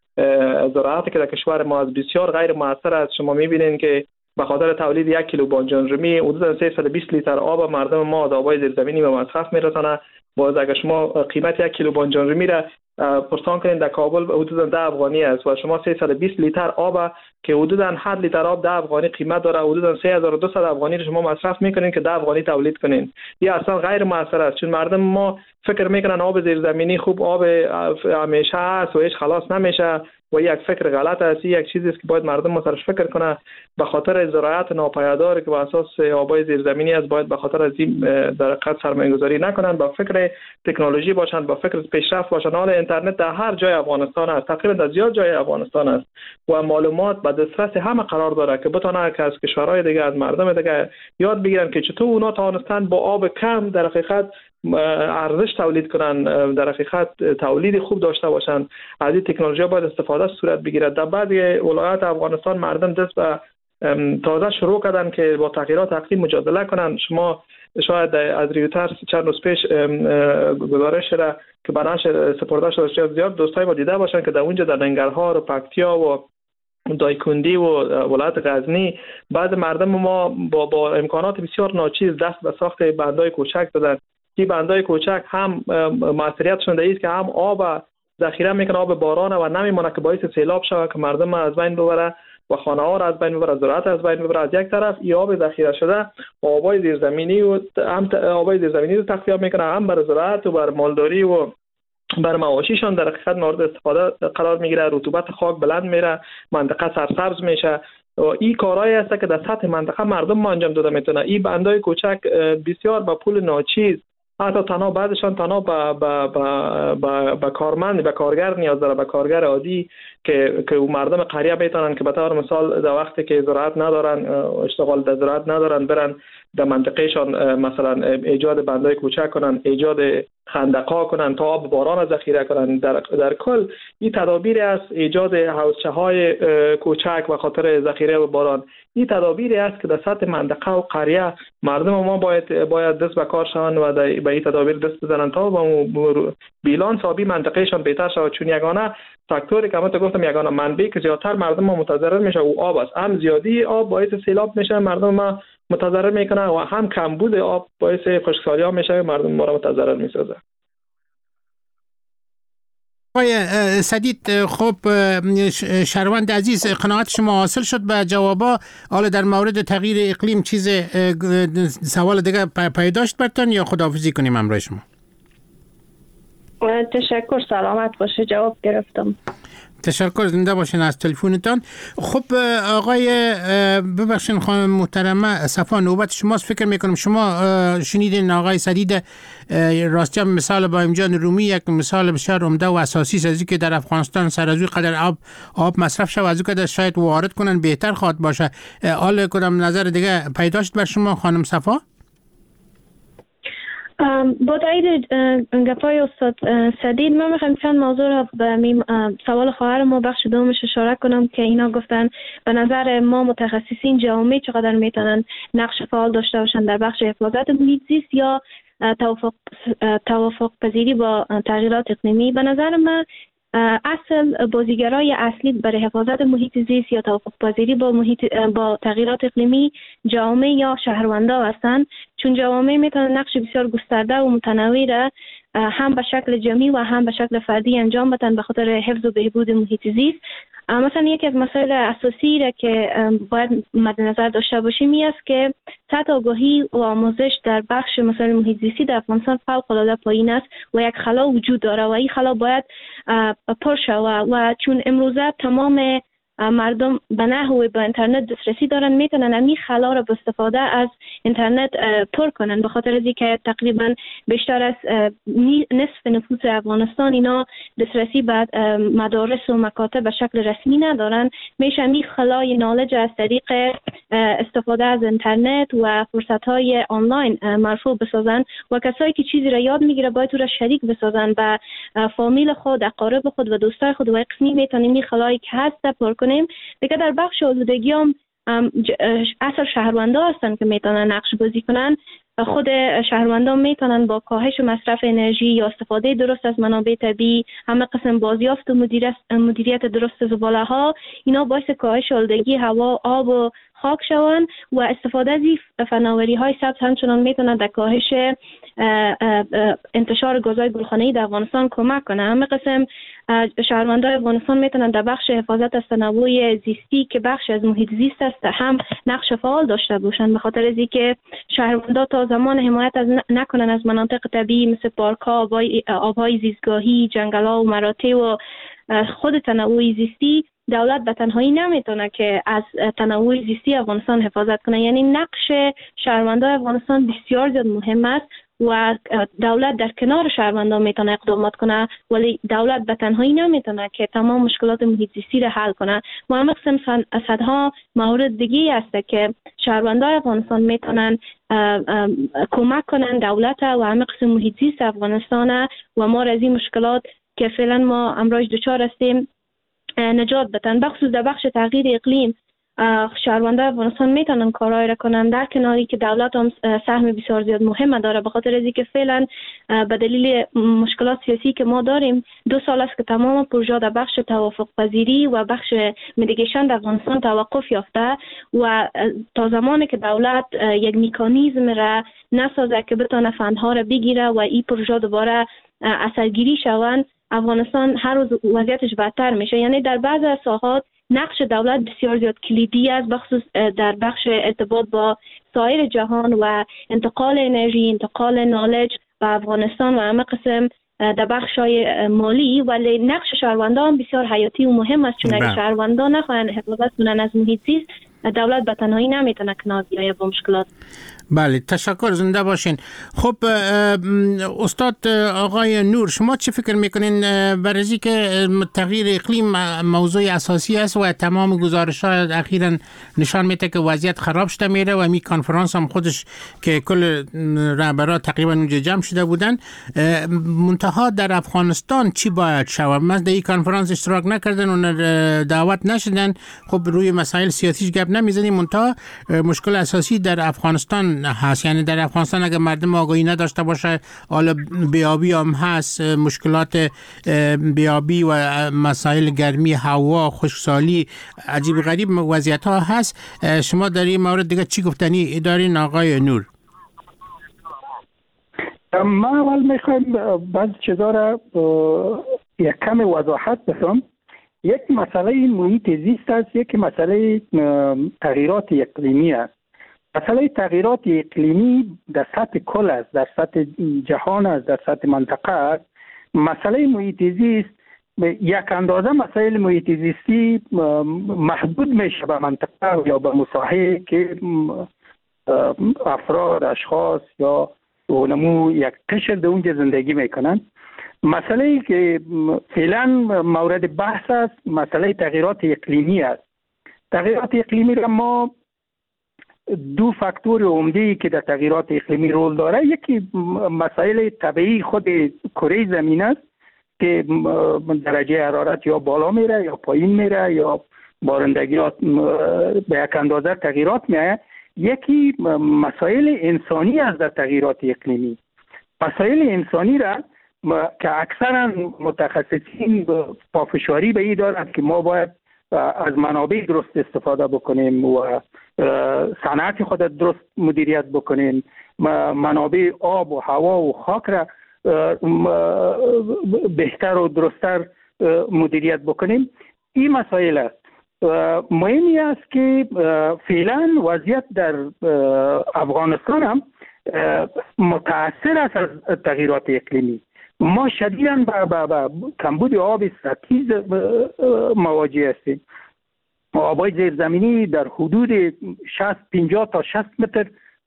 زراعتی که در کشور ما از بسیار غیر مؤثر است. شما میبینین که به خاطر تولید یک کیلو بانجان رومی حدود سیصد و بیست لیتر آب مردم ما از آبای زیرزمینی به مصرف میرسانه. باز اگر شما قیمت یک کیلو بانجان رومی را پرسان کنین در کابل حدود ده افغانی است و شما سیصد و بیست لیتر آب که حدوداً هر لیتر آب ده افغانی قیمت داره، حدوداً سه هزار و دویست افغانی رو شما مصرف میکنین که ده افغانی تولید کنین. این اصلا غیر مؤثر است، چون مردم ما فکر میکنن آب زیرزمینی خوب آب همیشه است و هیچ خلاص نمیشه و یک فکر غلط است. یک چیزی است که باید مردم ما سرش فکر کنه. به خاطر زراعت ناپایدار که بر اساس آبای زیرزمینی است، باید به خاطر از این در حقیقت سرمایه‌گذاری نکنن، با فکر تکنولوژی باشن، با فکر پیشرفت باشن. حال اینترنت در هر جای افغانستان است، تقریبا در زیاد جای افغانستان است و معلومات به دسترس همه قرار داره که بتونه که از کشورهای دیگه، از مردم دیگه یاد بگیرن که چطور اونا توانستن با آب کم در حقیقت ارزش تولید کنن، در حقیقت تولید خوب داشته باشن. از این تکنولوژی باید استفاده صورت بگیره. در بعضی ولایات افغانستان مردم دست به تازه شروع کردن که با تغییرات اقلیم مجادله کنن. شما شاید از ریوترز چند روز پیش گزارش را که برنامه سپرده شده زیاد دوستای ما دیده باشن که در اونجا در ننگرهار و پکتیا و دایکندی و ولایت غزنی بعض مردم ما با, با امکانات بسیار ناچیز دست به ساخت بندای کوچک دادن. این بندای کوچک هم موثریتشون در است که هم آب ذخیره میکنه، آب بارانه و نمیمونه که باعث سیلاب شود که مردم از بین ببره و خانه ها را از بین ببره، زراعت از بین ببره. از یک طرف این آب ذخیره شده آبای زیرزمینی و هم آبای زیرزمینی رو تخلیه میکنه، هم بر زراعت و بر مالداری و بر مواشیشان در حقیقت مورد استفاده قرار میگیره. رطوبت خاک بلند میره، منطقه سرسبز میشه. و این کارهایی است که در سطح منطقه مردم ما انجام داده میتونه. این بندای کوچک بسیار با پول ناچیز، حتی تنها بعدشان تنها با با با با, با کارمند، با کارگر نیاز داره، با کارگر عادی که که مردم قریه میتونن که به طور مثال در وقتی که زراعت ندارن، اشتغال در زراعت ندارن، برن در منطقهشان مثلا ایجاد بندای کوچک کنن، ایجاد خندق‌ها کنن تا آب باران ذخیره کنن. در در کل این تدابیر است، ایجاد حوضچه‌های کوچک و خاطر ذخیره و باران. این تدابیری است که در سطح منطقه و قریه مردم ما باید باید دست به کار شوند و به این تدابیر دست بزنن تا با بیلانس آبی منطقهشان بهتر شود. چون یگانه فاکتوری که البته گفتم یگانه منبعی که زیادتر مردم ما متضرر میشه او آب است. هم زیادی آب باعث سیلاب میشه، مردم ما متضرر میکنه، و هم کمبود آب باعث خشکسالی ها میشه، مردم ما را متضرر میسازه. آقای سدید، خب شهروند عزیز، قناعت شما حاصل شد به جوابا. حالا در مورد تغییر اقلیم چیز سوال دیگه پیداشت برتون یا خداحافظی کنیم همراه شما؟ تشکر، سلامت باشه، جواب گرفتم. تشکر، زنده باشین از تلفنتان. خب آقای ببخشین خانم محترمه صفا، نوبت شماست. فکر میکنم شما شنیدین آقای سدید راستی مثال با امجان رومی یک مثال بسیار عمده و اساسی است از اینکه در افغانستان سر از قدر آب آب مصرف شود، از اینکه شاید وارد کنن بهتر خواهد باشه. حال کدام نظر دیگه پیداشت بر شما خانم صفا؟ با تایید گپای استاد سدید من میخوام چند موضوع را به سوال خواهر ما بخش دومش اشاره کنم که اینا گفتن به نظر ما متخصصین جامعه چقدر میتونن نقش فعال داشته باشن در بخش حفاظت محیط زیست یا توافق توافق پذیری با تغییرات اقلیمی. به نظر من اصل بازیگرای اصلی برای حفاظت محیط زیست یا توافق پذیری با محیط با تغییرات اقلیمی جامعه یا شهروندا هستند، چون جامعه میتونن نقش بسیار گسترده و متنوع را هم به شکل جمعی و هم به شکل فردی انجام بدن به خاطر حفظ و بهبود محیط زیست. مثلا یکی از مسائل اساسی را که باید مد نظر داشته باشیم این است که سطح آگاهی و آموزش در بخش مسائل محیط زیستی در افغانستان فوق العاده پایین است و یک خلا وجود داره و این خلا باید پر شود و چون امروزه تمام مردم به نحوی به اینترنت دسترسی دارن، میتونن همین خلا را با استفاده از اینترنت پر کنن، به خاطر از اینکه تقریبا بیشتر از نصف نفوس افغانستان اینا دسترسی به مدارس و مکاتب به شکل رسمی ندارن. میشه همین خلای نالج از طریق استفاده از اینترنت و فرصت‌های آنلاین مرفوع بسازن و کسایی که چیزی را یاد میگیره باید او را شریک بسازن به فامیل خود، اقارب خود و دوستای خود و قسمی میتونیم این خلایی که هست پر کنیم. دیگه در بخش آلودگی هم اصل شهروندا هستن که میتونن نقش بازی کنن. خود شهروندان میتونن با کاهش مصرف انرژی یا استفاده درست از منابع طبیعی، همه قسم بازیافت و مدیریت درست زباله ها، اینا باعث کاهش آلودگی هوا، آب و خاک شوند و استفاده از فناوری های سبز همچنان میتونن در کاهش انتشار گازهای گلخانه‌ای در افغانستان کمک کنه. همه قسم شهروندان افغانستان میتونن در بخش حفاظت از تنوع زیستی که بخش از محیط زیست است هم نقش فعال داشته باشند، به خاطر از اینکه شهروندان تا زمان حمایت از نکنن از مناطق طبیعی مثل پارک‌ها، آب‌های زیستگاهی، جنگل‌ها و مراتع و خود تنوع زیستی، دولت به تنهایی نمیتونه که از تنوع زیستی افغانستان حفاظت کنه. یعنی نقش شهروندان افغانستان بسیار زیاد مهم است و دولت در کنار شهروندان میتونه اقدامات کنه، ولی دولت به تنهایی نمیتونه که تمام مشکلات محیط زیستی را حل کنه. و همه قسم صدها مورد دیگه است که شهروندان افغانستان میتونن کمک کنن دولت و همه قسم محیط زیست افغانستان و ما از این مشکلات که فعلا ما امروز دچار هستیم نجات بدن. بخصوص در بخش تغییر اقلیم شهروندان افغانستان میتونن کارایی را کنن، در کناری که دولت هم سهم بسیار زیاد مهم داره، به خاطر از اینکه فعلا به دلیل مشکلات سیاسی که ما داریم دو سال است که تمام پروژه در بخش توافق پذیری و بخش میتیگیشن در افغانستان توقف یافته و تا زمانی که دولت یک مکانیزم را نسازه که بتونه فندها را بگیره و این پروژه دوباره اثرگیری شوند، افغانستان هر روز وضعیتش بدتر میشه. یعنی در بعضی از ساحات نقش دولت بسیار زیاد کلیدی است، بخصوص در بخش ارتباط با سایر جهان و انتقال انرژی، انتقال نالج به افغانستان و همه قسم در بخش‌های مالی، ولی نقش شهروندان بسیار حیاتی و مهم است، چون اگر شهروندان نخواهند حفاظت کنند از محیط زیست دولت به تنهایی نمیتونه کنار بیاید با مشکلات. بله، تشکر، زنده باشین. خب استاد آقای نور، شما چه فکر میکنین برای که تغییر اقلیم موضوع اساسی است و تمام گزارش‌ها اخیراً نشان میده که وضعیت خراب شده میره و می کنفرانس هم خودش که کل رهبران تقریبا اونجا جمع شده بودن، منتها در افغانستان چی باید شود؟ مثلا در این کنفرانس اشتراک نکردن و دعوت نشدن، خب روی مسائل سیاسیش گپ نمیزنیم، منتها مشکل اساسی در افغانستان هست. یعنی در افغانستان اگر مردم آگاهی نداشته باشه، حالا بیابی هم هست، مشکلات بیابی و مسائل گرمی هوا، خشکسالی، عجیب غریب وضعیت ها هست. شما در این مورد دیگه چی گفتنی دارین آقای نور؟ ما اول میخوایم بعضی چیزا را یک کم وضاحت بدم. یک مسئله محیط زیست است، یک مسئله تغییرات اقلیمی است. مسئله تغییرات اقلیمی در سطح کل است، در سطح جهان است، در سطح منطقه است. مسئله محیط زیست یک اندازه مسائل محیط زیستی محدود میشه به منطقه یا به مساحه که افراد، اشخاص یا علمو یک قشر در اونجا زندگی میکنن. مسئله که فعلا مورد بحث است مسئله تغییرات اقلیمی است. تغییرات اقلیمی را ما دو فاکتور عمده که در تغییرات اقلیمی رول داره، یکی مسائل طبیعی خود کره زمین است که درجه حرارت یا بالا میره یا پایین میره یا بارندگیات به یک اندازه تغییرات میه. یکی مسائل انسانی است در تغییرات اقلیمی. مسائل انسانی را که اکثرا متخصصین پافشاری به این دارند که ما باید از منابع درست استفاده بکنیم و صنعت خود درست مدیریت بکنیم، منابع آب و هوا و خاک را بهتر و درستر مدیریت بکنیم. این مسائل است. مهمی است که فعلا وضعیت در افغانستان هم متاثر است از تغییرات اقلیمی. ما شدیداً با, با کمبود آب ستیز مواجه هستیم. آبای زیرزمینی در حدود شصت پنجاه تا شصت متر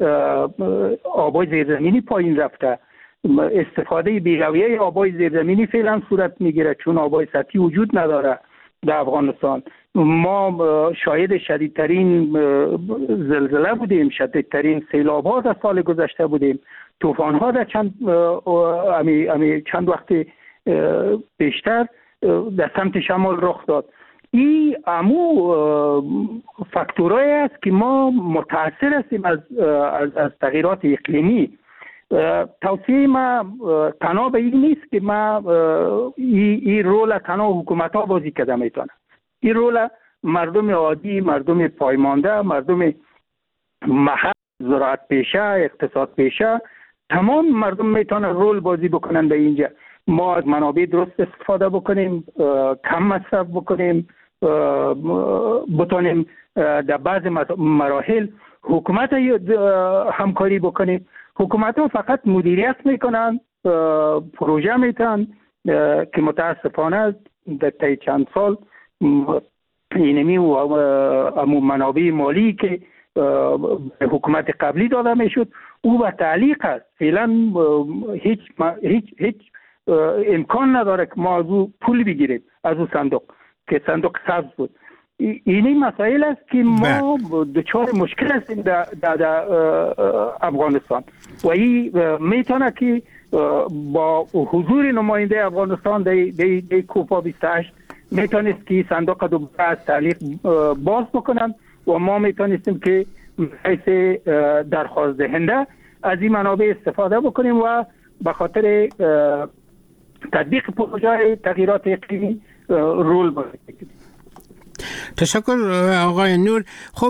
آبای زیرزمینی پایین رفته. استفاده بی‌رویه آبای زیرزمینی فعلا صورت میگیره چون آبای سطحی وجود نداره در افغانستان. ما شاهد شدیدترین زلزله بودیم، شدیدترین سیلاب ها در سال گذشته بودیم، طوفان ها در چند امی امی چند وقت بیشتر در سمت شمال رخ داد. این امو فاکتورایی است که ما متاثر هستیم از از, از تغییرات اقلیمی. توصیه ما تنها به این نیست که ما این ای رول تنها حکومت ها بازی کرده میتونه. این رول مردم عادی، مردم پایمانده، مردم محل، زراعت پیشه، اقتصاد پیشه، تمام مردم میتونن رول بازی بکنن به اینجا. ما از منابع درست استفاده بکنیم، کم مصرف بکنیم، بتونیم در بعض مراحل حکومت همکاری بکنیم. حکومت ها فقط مدیریت میکنن، پروژه میتن که متاسفانه در طی چند سال اینمی و امو منابع مالی که حکومت قبلی داده میشد او به تعلیق است. فعلا هیچ هیچ هیچ امکان نداره که ما از او پول بگیریم، از او صندوق که صندوق سبز بود. اینی مسائل است که ما دچار مشکل هستیم در, در, در افغانستان و این میتونه که با حضور نماینده افغانستان در در کوپا بیست و هشت میتونست که صندوق دوباره از تعلیق باز بکنن و ما میتونستیم که حیث درخواست دهنده از این منابع استفاده بکنیم و به خاطر تطبیق پروژه تغییرات اقلیمی رول بازی کنیم. تشکر آقای نور. خب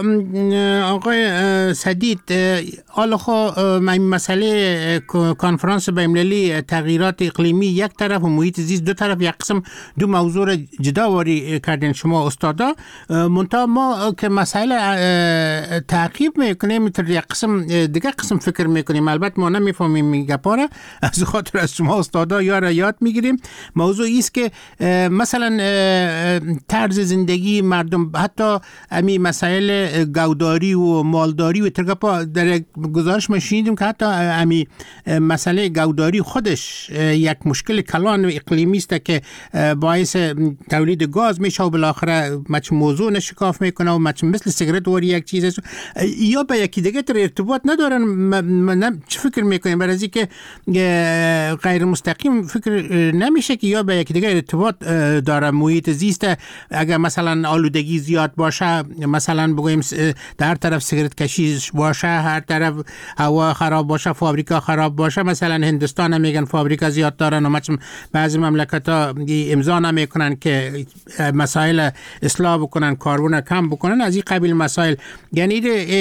آقای سدید، حالا خب مسئله کنفرانس بین‌المللی تغییرات اقلیمی یک طرف و محیط زیست دو طرف، یک قسم دو موضوع را جدا واری کردین شما استادا. منتها ما که مسئله تعقیب میکنیم در یک قسم دیگه قسم فکر میکنیم، البته ما نمیفهمیم میگه را، از خاطر از شما استادا یا را یاد میگیریم. موضوع است که مثلا طرز زندگی مردم، حتی امی مسائل گوداری و مالداری و ترگپا در گزارش ما شنیدیم که حتی امی مسئله گوداری خودش یک مشکل کلان و اقلیمی است که باعث تولید گاز میشه و بالاخره مچ موضوع نشکاف میکنه و مچ مثل سیگارت وری یک چیز است یا به یکی دیگه تر ارتباط ندارن. من چه فکر میکنیم؟ برای از اینکه غیر مستقیم فکر نمیشه که یا به یکی دیگه ارتباط داره محیط زیست. اگر مثلا آلودگی زیاد باشه، مثلا بگویم در طرف سیگارت کشی باشه، هر طرف هوا خراب باشه، فابریکا خراب باشه، مثلا هندستان هم میگن فابریکا زیاد دارن و بعضی مملکت ها امضا نمیکنن که مسائل اصلاح بکنن، کاربن کم بکنن، از این قبیل مسائل. یعنی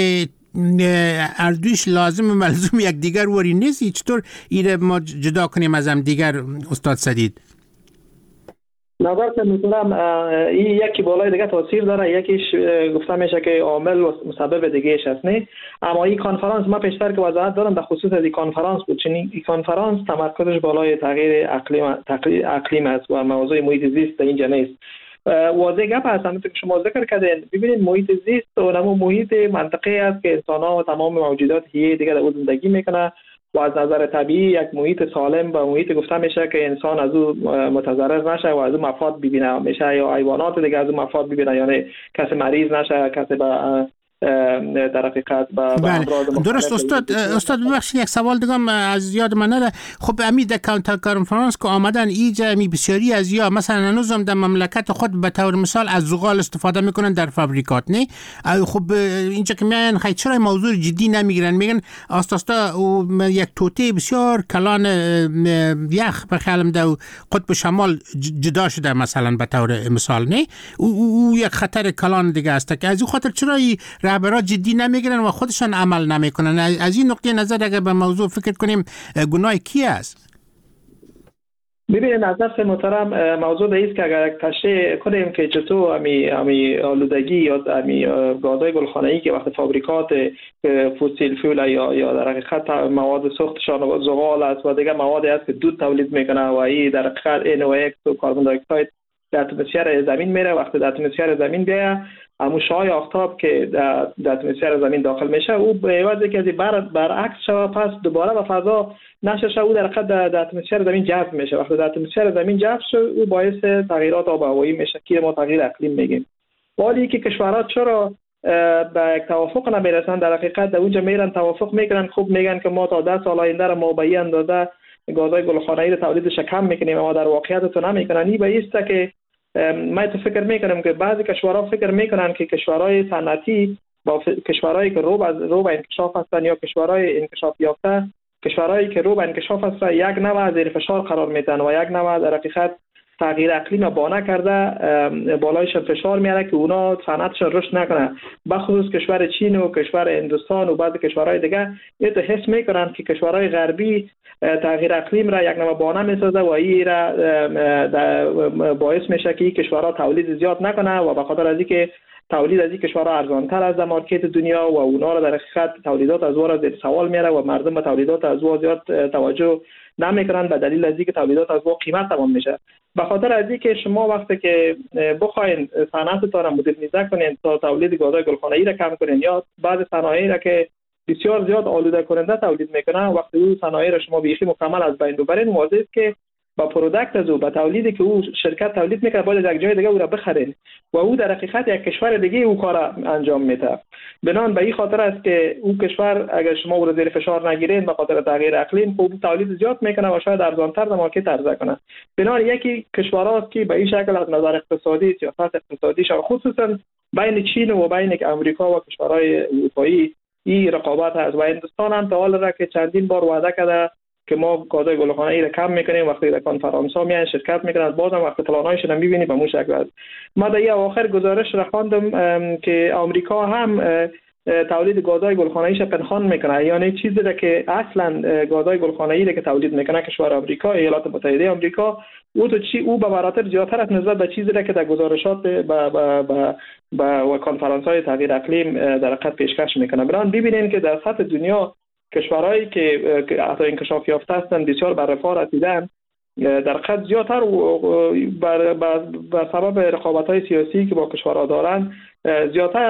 اردوش لازم و ملزوم یک دیگر وری نیست. چطور ایره ما جدا کنیم از هم دیگر استاد سدید؟ نظر که میتونم این یکی بالای دیگه تاثیر داره، یکیش گفته میشه که عامل و مسبب دیگهش هست نه. اما این کنفرانس ما پیشتر که وضاحت دارم در خصوص از این کنفرانس بود، چون این کنفرانس تمرکزش بالای تغییر اقلیم تغییر اقلیم است و موضوع محیط زیست اینجا نیست. واضح گپ هست همونطور که شما ذکر کردین. ببینید محیط زیست و نمو محیط منطقه است که انسان‌ها و تمام موجودات حیه دیگه در او زندگی میکنه و از نظر طبیعی یک محیط سالم و محیط گفته میشه که انسان از او متضرر نشه و از او مفاد ببینه میشه، یا حیوانات دیگه از او مفاد ببینه، یعنی کسی مریض نشه، کسی به در حقیقت به بله. درست استاد استاد ببخشید یک سوال دیگه از یاد من نره. خب امید در کانتر کانفرانس که آمدن اینجا می بسیاری از یا مثلا هنوزم در مملکت خود به طور مثال از زغال استفاده میکنن در فابریکات نه. خب اینجا که میان خیلی چرا موضوع جدی نمیگیرن، میگن آستاستا یک توته بسیار کلان یخ به خیالم در قطب شمال جدا شده مثلا به طور مثال نه، او یک خطر کلان دیگه است که از این خاطر چرا رهبران جدی نمیگیرن و خودشان عمل نمیکنن. از این نقطه نظر اگر به موضوع فکر کنیم گناه کی است؟ ببینید نظر محترم موضوع است که اگر تشریح کنیم که چطور امی امی آلودگی یا امی گازهای گلخانه‌ای که وقت فابریکات فسیل فیول یا یا در حقیقت مواد سوختشان و زغال است و دیگه موادی است که دود تولید میکنه و این در حقیقت ان او اکس و کربن دی اکساید در اتمسفر زمین میره. وقتی در اتمسفر زمین بیاد همون شعاع آفتاب که در, در اتمسفر زمین داخل میشه او به عوض که بر برعکس شود پس دوباره به فضا نشه او در حقیقت در, در اتمسفر زمین جذب میشه. وقتی در اتمسفر زمین جذب شد او باعث تغییرات آب و هوایی میشه که ما تغییر اقلیم میگیم. ولی که کشورها چرا به یک توافق نمیرسن؟ در حقیقت در اونجا میرن توافق میکنن، خوب میگن که ما تا ده سال آینده را ما به این اندازه گازهای گلخانه‌ای را تولیدش کم میکنیم، اما در واقعیت تو نمیکنن. این به است که من تو فکر میکنم که بعضی کشورها فکر میکنن که کشورهای صنعتی با ف... کشورهایی که رو از رو به انکشاف هستند یا کشورهای انکشاف یافته، کشورهایی که رو به انکشاف هستند یک نوع زیر فشار قرار میدن و یک نوع در حقیقت تغییر اقلیم بانه کرده بالایش فشار میاره که اونا صنعتشون رشد نکنه. بخصوص کشور چین و کشور هندوستان و بعضی کشورهای دیگه ایت حس میکنن که کشورهای غربی تغییر اقلیم را یک نوع بانه میسازه و این را باعث میشه که این کشورها تولید زیاد نکنه و به خاطر از اینکه تولید از این کشورها ارزانتر از مارکت دنیا و اونا را در حقیقت تولیدات از او را زیر سوال میاره و مردم به تولیدات از او زیاد توجه نمیکنن به دلیل از اینکه تولیدات از او قیمت تمام میشه. به خاطر از اینکه شما وقتی که بخواین صنعتتون را مدرنیزه کنین تا تولید گازهای گلخانه‌ای را کم کنین یا بعض صنایعی را که بسیار زیاد آلوده کننده تولید میکنن وقتی اون صنایع را شما بیخی مکمل از بین ببرین، واضحه است که با پروداکت از او با تولیدی که او شرکت تولید میکنه باید از یک جای دیگه او را بخرین و او در حقیقت یک کشور دیگه او کار انجام میده. بنان به این خاطر است که او کشور اگر شما او را زیر فشار نگیرین به خاطر تغییر اقلیم خب تولید زیاد میکنه و شاید ارزانتر در مارکت عرضه کنه. بنان یکی کشورهاست که به این شکل از نظر اقتصادی سیاست اقتصادیش خصوصا بین چین و بین امریکا و کشورهای اروپایی این رقابت هست و هندوستان هم تا حال را که چندین بار وعده کرده که ما گازهای گلخانه‌ای را کم میکنیم، وقتی در کنفرانس‌ها میان شرکت میکنن بازم وقتی پلان‌هایشون رو میبینی به مو شکل است. ما در آخر گزارش را خواندم که آمریکا هم تولید گازهای گلخانه‌ایش پنهان میکنه، یعنی چیزی را که اصلا گازهای گلخانه‌ای را که تولید میکنه کشور آمریکا ایالات متحده آمریکا او تو چی او به مراتب زیادتر از نسبت به چیزی را که در گزارشات با با با با کنفرانس‌های تغییر اقلیم در حقیقت پیشکش میکنه. بران ببینین که در سطح دنیا کشورهایی که حتی انکشاف یافته هستند بسیار بر رفاه رسیدن در حقیقت زیادتر بر به سبب رقابت‌های سیاسی که با کشورها دارن زیادتر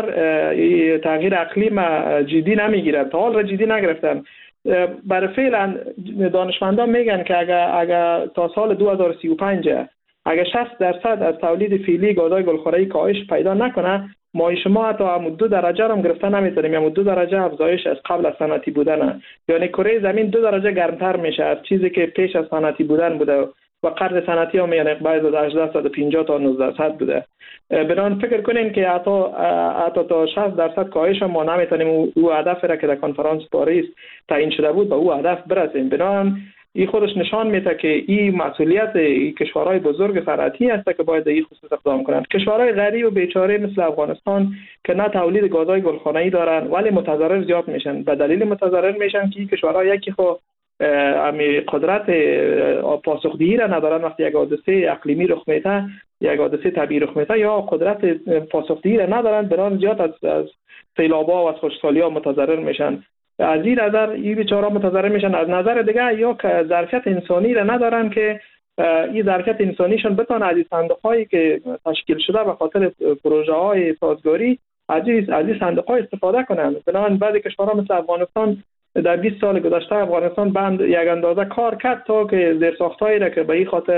تغییر اقلیم جدی نمیگیرن، تا حال را جدی نگرفتن. برای فعلا دانشمندان میگن که اگر اگر تا سال دو هزار و سی و پنج اگر شصت درصد از تولید فعلی گازهای گلخانه‌ای کاهش پیدا نکنه ما شما حتی هم دو درجه هم گرفتن نمیتونیم، یا دو درجه افزایش از قبل از صنعتی بودن، یعنی کره زمین دو درجه گرمتر میشه از چیزی که پیش از صنعتی بودن بوده و قرن صنعتی هم یعنی بعد از هجده و پنجاه تا نوزده صد بوده. بنان فکر کنین که حتی حتی تا شصت درصد کاهش ما نمیتونیم او هدف را که در کنفرانس پاریس تعیین شده بود به او هدف برسیم. بنان این خودش نشان میده که این مسئولیت این کشورهای بزرگ صنعتی است که باید این خصوص اقدام کنند. کشورهای غریب و بیچاره مثل افغانستان که نه تولید گازهای گلخانه‌ای دارن ولی متضرر زیاد میشن. به دلیل متضرر میشن که این کشورها یکی خو امی قدرت پاسخگویی را ندارن وقتی یک حادثه اقلیمی رخ میده، یک حادثه طبیعی رخ میده، یا قدرت پاسخگویی را ندارن، بران زیاد از از سیلاب‌ها و از خشکسالی‌ها متضرر میشن. از این نظر این بیچاره‌ها متضرر میشن. از نظر دیگه یا که ظرفیت انسانی را ندارن که این ظرفیت انسانیشون بتونه از صندوق‌هایی که تشکیل شده به خاطر پروژه‌های سازگاری از این صندوق‌ها استفاده کنند. بنابراین بعضی کشورها مثل افغانستان در بیست سال گذشته افغانستان بند یک اندازه کار کرد تا که زیرساخت‌هایی را که به این خاطر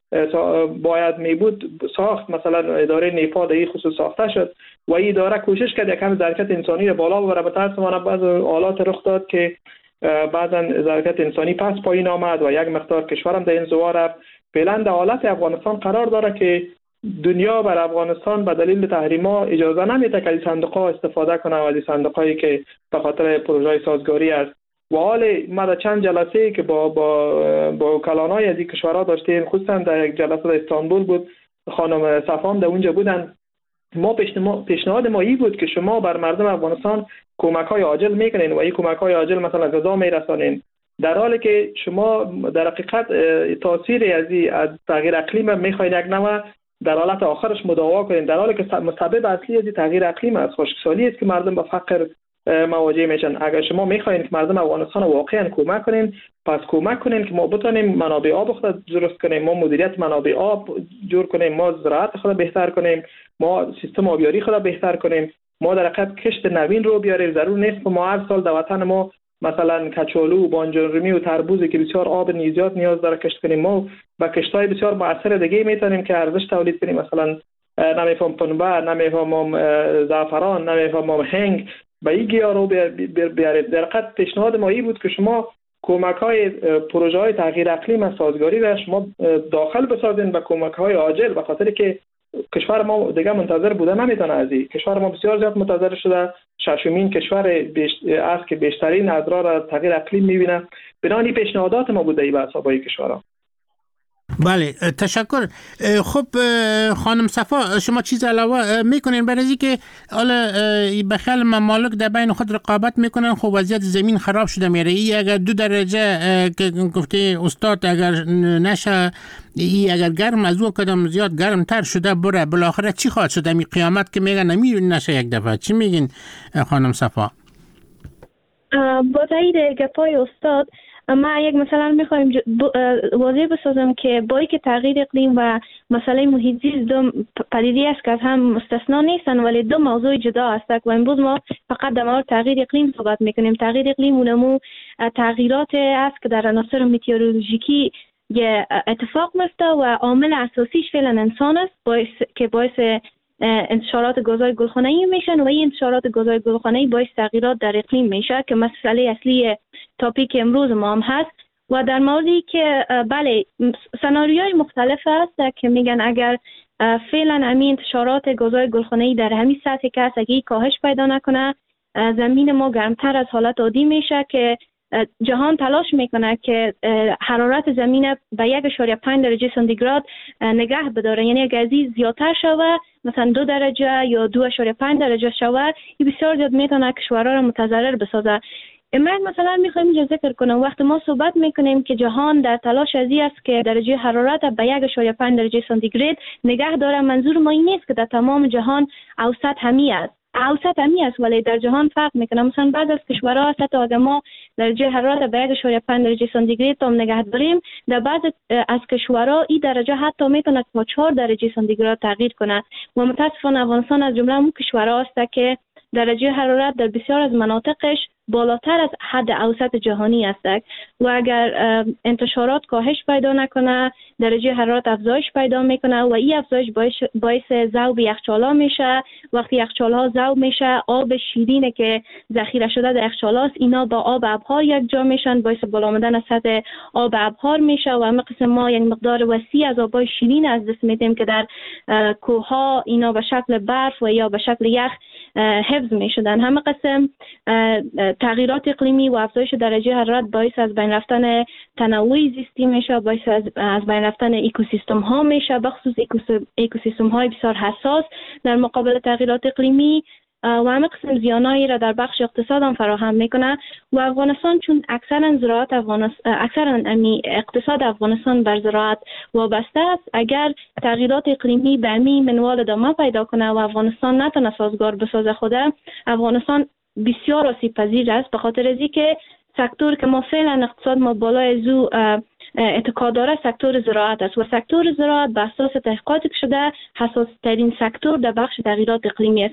باید می بود ساخت. مثلا اداره نیپا در این خصوص ساخته شد و این اداره کوشش کرد یکم ظرفیت انسانی را بالا ببره. متأسفانه بعض حالات رخ داد که بعضا ظرفیت انسانی پس پایین آمد و یک مقدار کشورم در انزوا رفت. فعلا در حالت افغانستان قرار داره که دنیا بر افغانستان به دلیل تحریما اجازه نمیده که از صندوق‌ها استفاده کنه و از صندوق‌هایی که به خاطر پروژه سازگاری است. و حال ما در چند جلسه که با با با وکلانای از این کشورها داشتیم، خصوصا در یک جلسه در استانبول بود، خانم صفان در اونجا بودن، ما پیشنهاد ما این بود که شما بر مردم افغانستان کمک‌های عاجل میکنین و این کمک‌های عاجل مثلا غذا میرسانین، در حالی که شما در حقیقت تاثیر از از تغییر اقلیم میخواین یک نوع در حالت آخرش مداوا کنین، در حالی که مسبب اصلی از تغییر اقلیم است خشکسالی است که مردم به فقر مواجه میشن. اگر شما میخواین که مردم افغانستان واقعا کمک کنین، پس کمک کنین که ما بتونیم منابع آب خود درست کنیم، ما مدیریت منابع آب جور کنیم، ما زراعت خود بهتر کنیم، ما سیستم آبیاری خود بهتر کنیم، ما در حقیقت کشت نوین رو بیاریم. ضرور نیست ما هر سال در وطن ما مثلا کچالو، بانجان و تربوزی که بسیار آب زیاد نیاز داره کشت کنیم. ما با کشت‌های بسیار موثر دیگه میتونیم که ارزش تولید کنیم، مثلا نمیفهم پنبه، نمیفهم زعفران، نمیفهم هنگ، با این گیاه رو بیارید. در حقیقت پیشنهاد ما این بود که شما کمک‌های پروژه‌های تغییر اقلیم سازگاری را شما داخل بسازین به کمک‌های عاجل، به خاطر که کشور ما دیگه منتظر بوده نمیتونه. از این کشور ما بسیار زیاد منتظر شده، ششمین کشور بیش... است که بیشترین اضرار از تغییر اقلیم میبینه. بنابراین پیشنهادات ما بوده ای به حسابای کشورها. بله تشکر. خب خانم صفا، شما چیز علاوه میکنین برای اینکه حالا بخیال ممالک در بین خود رقابت میکنن؟ خب وضعیت زمین خراب شده میره. ای اگر دو درجه که گفته استاد اگر نشه، ای اگر گرم از او کدام زیاد گرم تر شده بره، بالاخره چی خواهد شده؟ می قیامت که میگن نمی نشه یک دفعه. چی میگین خانم صفا؟ با تایید گپای استاد، ما یک مثلا میخوایم واضح بسازم که با اینکه تغییر اقلیم و مسئله محیط زیست دو پدیده است که از هم مستثنا نیستن، ولی دو موضوع جدا هستند و امروز ما فقط در مورد تغییر اقلیم صحبت میکنیم. تغییر اقلیم اونمو تغییرات است که در عناصر متئورولوژیکی اتفاق میفته و عامل اساسیش فعلا انسان است، باعث که باعث انتشارات گازهای گلخانه‌ای میشن و این انتشارات گازهای گلخانه‌ای باعث تغییرات در اقلیم میشه که مسئله اصلی تاپیک امروز ما هم هست. و در موردی که بله سناریوهای مختلف هست که میگن اگر فعلا همین انتشارات گازهای گلخانه‌ای در همین سطح که هست اگه کاهش پیدا نکنه، زمین ما گرمتر از حالت عادی میشه که جهان تلاش میکنه که حرارت زمین به یک اشاره پنج درجه سانتیگراد نگه بداره. یعنی اگر از این زیادتر شوه، مثلا دو درجه یا دو اشاره پنج درجه شوه، این بسیار زیاد میتونه کشورها را متضرر بسازه. من مثلا میخوایم اینجا ذکر کنم وقتی ما صحبت میکنیم که جهان در تلاش ازی است که درجه حرارت به یک اشاره پنج درجه سانتیگراد نگه داره، منظور ما این نیست که در تمام جهان اوسط همی است. اوسط همی است ولی در جهان فرق میکنه. مثلا بعض از کشورها هست اگر ما درجه حرارت به یک اشاره پنج درجه سانتیگراد تا نگه داریم، در بعض از کشورها این درجه حتی میتونه تا چهار درجه سانتیگراد تغییر کنه و متاسفانه افغانستان از جمله اون کشورها است که درجه حرارت در بسیار از مناطقش بالاتر از حد اوسط جهانی است و اگر انتشارات کاهش پیدا نکنه، درجه حرارت افزایش پیدا میکنه و این افزایش باعث ذوب یخچال‌ها میشه. وقتی یخچال‌ها ذوب میشه، آب شیرینه که ذخیره شده در یخچال‌هاست اینا با آب ابحار یک جا میشن، باعث بالا آمدن سطح آب ابحار میشه و همه قسم ما یک مقدار وسیع از آبای شیرین از دست میدیم که در کوه‌ها اینا به شکل برف و یا به شکل یخ حفظ میشدن. همه قسم تغییرات اقلیمی و افزایش درجه حرارت باعث از بین رفتن تنوع زیستی میشه، باعث از از بین رفتن اکوسیستم ها میشه، بخصوص اکوسیستم های بسیار حساس در مقابل تغییرات اقلیمی و همه قسم زیانایی را در بخش اقتصاد هم فراهم میکنه. و افغانستان چون اکثرا زراعت افغانستان اکثرا امی اقتصاد افغانستان بر زراعت وابسته است، اگر تغییرات اقلیمی به امی منوال ادامه پیدا کنه و افغانستان نتونه سازگار بسازه خوده، افغانستان بسیار آسیب پذیر است، به خاطر از اینکه سکتور که ما فعلا اقتصاد ما بالای زو اتکا داره سکتور زراعت است و سکتور زراعت به اساس تحقیقاتی که شده حساس ترین سکتور در بخش تغییرات اقلیمی است. یعنی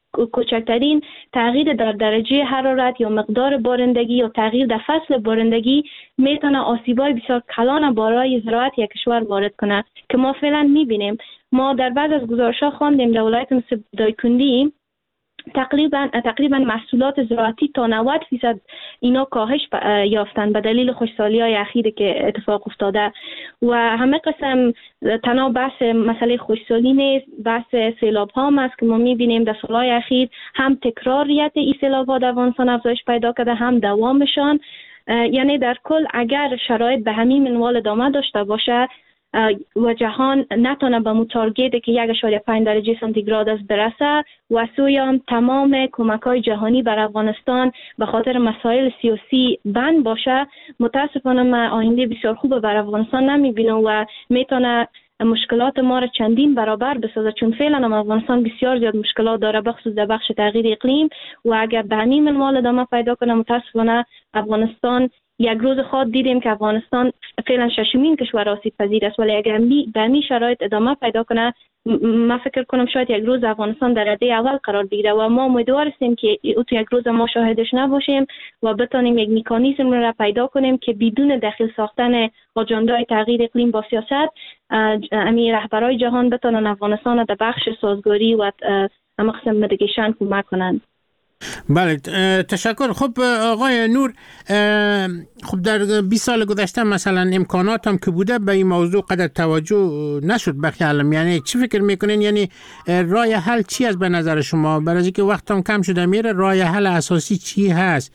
کوچکترین تغییر در درجه حرارت یا مقدار بارندگی یا تغییر در فصل بارندگی میتونه آسیبای بسیار کلان برای زراعت یک کشور وارد کنه که ما فعلا میبینیم. ما در بعض از گزارش‌ها خواندیم در ولایت مثل دایکندی تقریبا تقریبا محصولات زراعتی تا نود درصد اینا کاهش یافتن به دلیل خشکسالی‌های اخیری که اتفاق افتاده و همه قسم تنها بحث مسئله خشکسالی نیست، بحث سیلاب ها هم است که ما می‌بینیم در سال‌های اخیر هم تکراریت این سیلاب‌ها در افغانستان افزایش پیدا کرده هم دوامشان. یعنی در کل اگر شرایط به همین منوال ادامه داشته باشه و جهان نتونه به مو تارگتی که یک و پنج درجه سانتیگراد است برسه و سوی تمام کمک‌های جهانی بر افغانستان به خاطر مسائل سیاسی بند باشه، متاسفانه من آینده بسیار خوب بر افغانستان نمی‌بینم و میتونه مشکلات ما را چندین برابر بسازه، چون فعلا هم افغانستان بسیار زیاد مشکلات داره بخصوص در بخش تغییر اقلیم و اگر به همین منوال ادامه پیدا کنه متاسفانه افغانستان یک روز خود دیدیم که افغانستان فعلا ششمین کشور آسیب پذیر است، ولی اگر به همین شرایط ادامه پیدا کنه ما فکر کنم شاید یک روز افغانستان در رده اول قرار بگیره و ما امیدوار هستیم که او تو یک روز ما شاهدش نباشیم و بتونیم یک مکانیزم را پیدا کنیم که بدون دخیل ساختن آجنده‌های تغییر اقلیم با سیاست امی رهبرای جهان بتونن افغانستان در بخش سازگاری و مقسم مدیگیشن کمک کنند. بله تشکر. خب آقای نور، خب در بیست سال گذشته مثلا امکانات هم که بوده به این موضوع قدر توجه نشد بخی علم، یعنی چی فکر میکنین؟ یعنی راه حل چی است به نظر شما؟ برای اینکه وقت هم کم شده میره، راه حل اساسی چی هست؟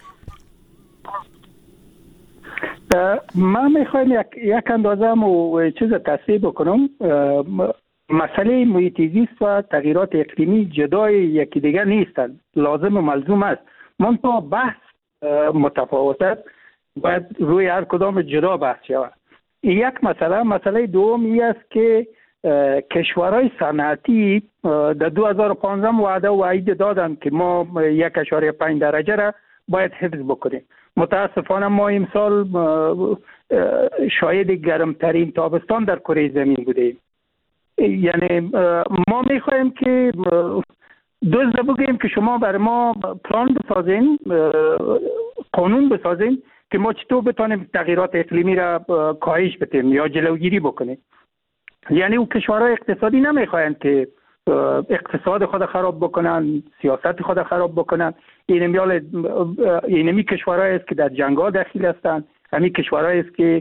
من میخوایم یک, یک اندازه و چیز تصحیح بکنم. مسئله محیط زیست و تغییرات اقلیمی جدای یکی دیگر نیستند، لازم و ملزوم است، منتها بحث متفاوت است، باید روی هر کدام جدا بحث شود. یک مسئله مسئله دومی است که کشورهای صنعتی در دو هزار و پانزده وعده و وعید دادند که ما یک اشاره پنج درجه را باید حفظ بکنیم. متاسفانه ما امسال شاید گرمترین تابستان در کره زمین بودیم. یعنی ما میخوایم که دوست بگیم که شما بر ما پلان بسازین، قانون بسازین که ما چطور بتانیم تغییرات اقلیمی را کاهش بدیم یا جلوگیری بکنیم. یعنی او کشورهای اقتصادی نمیخواین که اقتصاد خود خراب بکنن، سیاست خود خراب بکنن. اینمیال اینمی کشورهای است که در جنگ‌ها دخیل هستند، همین کشورهای است که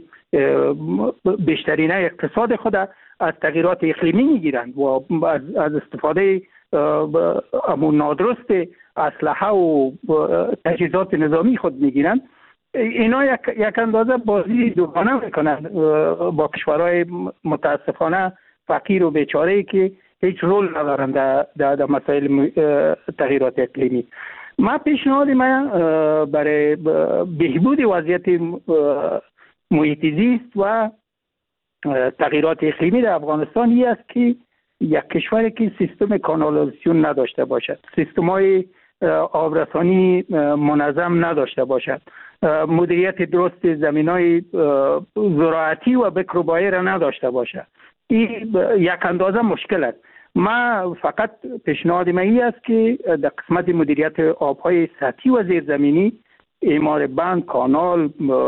بیشترین اقتصاد خود از تغییرات اقلیمی میگیرند و از استفاده امون نادرست اسلحه و تجهیزات نظامی خود میگیرند. اینا یک, یک اندازه بازی دوگانه میکنند با کشورهای متاسفانه فقیر و بیچاره‌ای که هیچ رول ندارند در, در, در مسائل تغییرات اقلیمی. من پیشنهاد من برای بهبود وضعیت محیط زیست و تغییرات اقلیمی در افغانستان این است که یک کشوری که سیستم کانالیزاسیون نداشته باشد، سیستم‌های آبرسانی منظم نداشته باشد، مدیریت درست زمین‌های زراعتی و بکروبایی را نداشته باشد، این یک اندازه مشکل است. ما فقط پیشنهاد من این است که در قسمت مدیریت آب‌های سطحی و زیرزمینی، اعمار بند، کانال،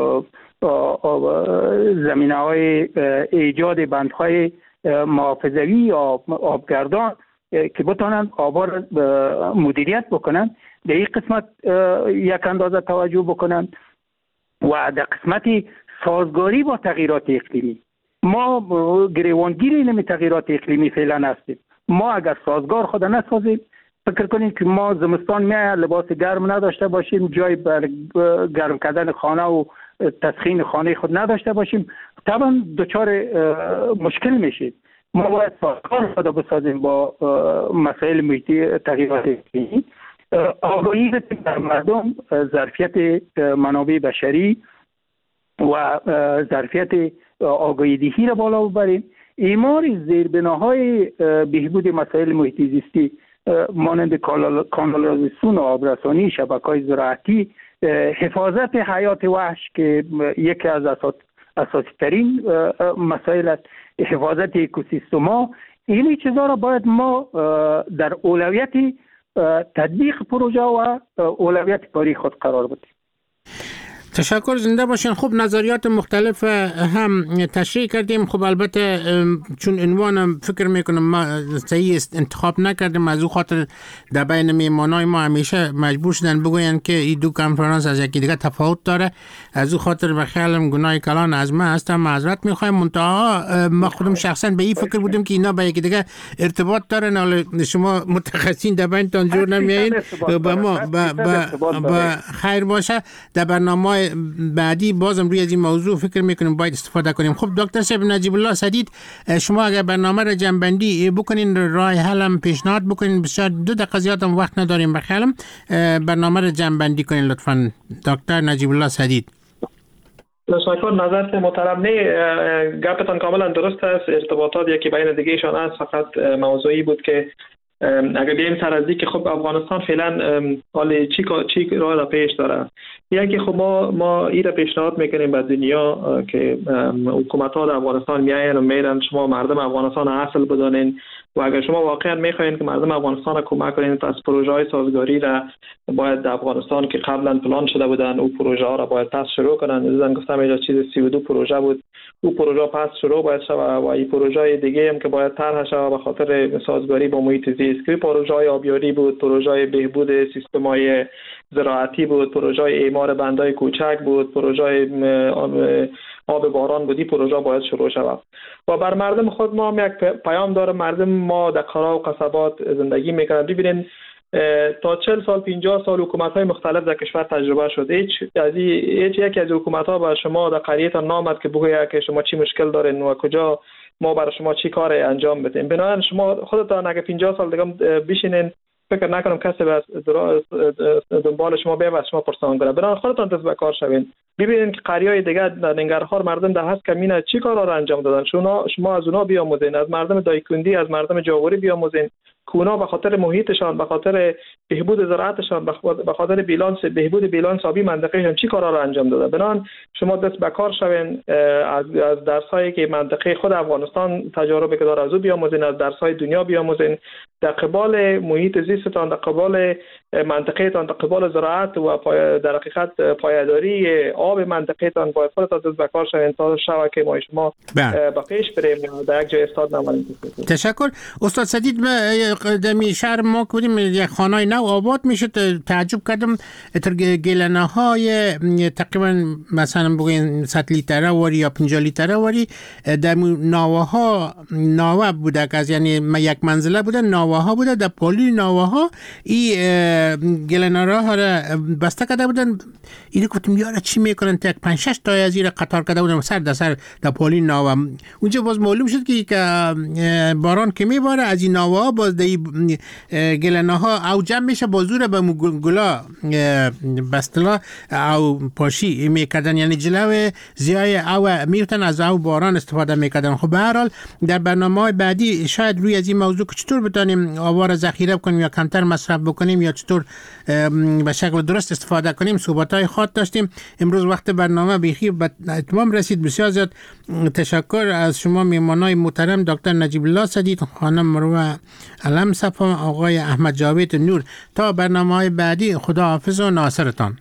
زمینه‌های ایجاد بندهای محافظوی یا آبگردان که بتونن آبا را مدیریت بکنن، در این قسمت یک اندازه توجه بکنن. و در قسمت سازگاری با تغییرات اقلیمی، ما گریوانگیر این تغییرات اقلیمی فعلا هستیم. ما اگر سازگار خود نسازیم، فکر کنیم که ما زمستان میاد لباس گرم نداشته باشیم، جای بر گرم کردن خانه و تسخین خانه خود نداشته باشیم، طبعا دچار مشکل میشید. ما باید سازگار خود بسازیم با مسائل محیطی تغییرات اقلیمی. آگاهی در مردم، ظرفیت منابع بشری و ظرفیت آگاهی دهی را بالا ببریم. اعمار زیربناهای بهبود مسائل محیط زیستی مانند کانالیزاسیون و آبرسانی، شبکه‌های زراعتی، حفاظت حیات وحش که یکی از اساسی ترین مسائل است، حفاظت اکوسیستم‌ها، این چیزا را باید ما در اولویت تطبیق پروژه و اولویت کاری خود قرار بدیم. تشکر، زنده باشین. خب نظریات مختلف هم تشریح کردیم. خب البته چون عنوان فکر میکنم ما صحیح انتخاب نکردیم، از او خاطر در بین میهمانای ما همیشه مجبور شدن بگوین که این دو کنفرانس از یکی دیگه تفاوت داره. از او خاطر به خیالم گناه کلان از ما هستم، معذرت میخوایم. منتها ما خودم شخصا به این فکر بودیم که اینا به یکی دیگه ارتباط دارن، حالا شما متخصصین در بینتان جور نمیایین با ما با خیر باشه. در برنامه بعدی بازم روی از این موضوع فکر میکنیم باید استفاده کنیم. خب دکتر صاحب نجیب الله سدید، شما اگر برنامه را جنبندی بکنین، راه حلم پیشنهاد بکنین، بسیار دو دقیقه زیاد هم وقت نداریم، بخیالم برنامه را جنبندی کنین لطفا دکتر نجیب الله سدید. تشکر. نظرت محترم، نه گپتان کاملا درست است. ارتباطات یکی بین دیگهشان است، فقط موضوعی بود که اگر بیایم سر از که خب افغانستان فعلا حال چی چی راه را پیش داره. یکی خب ما ما این را پیشنهاد میکنیم به دنیا که حکومت ها در افغانستان میاین و میرن شما مردم افغانستان اصل بدانین و اگر شما واقعا میخواین که مردم افغانستان را کمک کنین، پس پروژه های سازگاری را باید در افغانستان که قبلا پلان شده بودن او پروژه ها را باید پس شروع کنن. دیدن گفتم اینجا چیز سی و دو پروژه بود، او پروژه پس شروع باید شود و این پروژه دیگه هم که باید طرح شود به خاطر سازگاری با محیط زیست، که پروژه های آبیاری بود، پروژه های بهبود سیستم های زراعتی بود، پروژه های اعمار بندای کوچک بود، پروژه های آب باران بودی، پروژه باید شروع شود. و بر مردم خود ما هم یک پیام داره. مردم ما در قرا و قصبات زندگی میکنن. ببینین تا چهل سال پنجاه سال حکومت‌های مختلف در کشور تجربه شده. هیچ از هیچ یک از حکومت‌ها به شما در قریه‌تان نامد که بگوید که شما چی مشکل دارین و کجا ما برای شما چی کار انجام بدیم. بنابراین شما خودتان اگه پنجاه سال دیگه بشینین، فکر نکنم کسی بس دنبال شما بیاد و شما پرسان کنه. بنابراین خودتان دست به کار شوین. ببینید که قریه‌های دیگه در ننگرهار مردم در هست کمینه چی کارا را انجام دادن. شما شما از اونها بیاموزین، از مردم دایکندی، از مردم جاغوری بیاموزین که اونا به خاطر محیطشان، به خاطر بهبود زراعتشان، به خاطر بیلانس بهبود بیلانس آبی منطقهشان چی کارا را انجام دادن. بنابراین شما دست به کار شوین، از از درسایی که منطقه خود افغانستان تجربه که داره از او بیاموزین، از درسای دنیا بیاموزین. در قبال محیط زیستتان، در قبال منطقهتان، در قبال زراعت و در حقیقت پایداری آب منطقهتان باید خودتان دست به کار شوین تا شود که ما شما به پیش بریم در یک جای استاد نماییم. تشکر. استاد سدید، قدمی شهر ما کردیم یک خانه نو آباد میشه. تعجب کردم اتر گلنه های تقریبا مثلا بگوین صد لیتره واری یا پنجاه لیتره واری در ناوه ها ناوه بوده که از یعنی یک منزله بوده، ناوه ها بوده. در پالی ناوه ها این گلنه ها را بسته کرده بودن. اینو گفتم یارا چی میکنن؟ تا یک پنج شش تا از این قطار کرده بودن سر در سر در پالی ناوه. اونجا باز معلوم شد که باران که میباره از این ناوه ها باز دی گلنه ها او جمع میشه با زور به گلا بستلا او پاشی میکردن، یعنی جلو زیای او میفتن از او باران استفاده میکردن. خب به هر حال در برنامه‌های بعدی شاید روی از این موضوع که چطور بتونیم آب را ذخیره کنیم یا کمتر مصرف بکنیم یا چطور به شکل درست استفاده کنیم صحبت‌های خاص داشتیم. امروز وقت برنامه بیخی به اتمام رسید. بسیار زیاد تشکر از شما میهمانای محترم دکتر نجیب الله سدید، خانم مروه علم صفا، آقای احمد جاوید نور. تا برنامه‌های بعدی خدا حافظ و ناصرتان.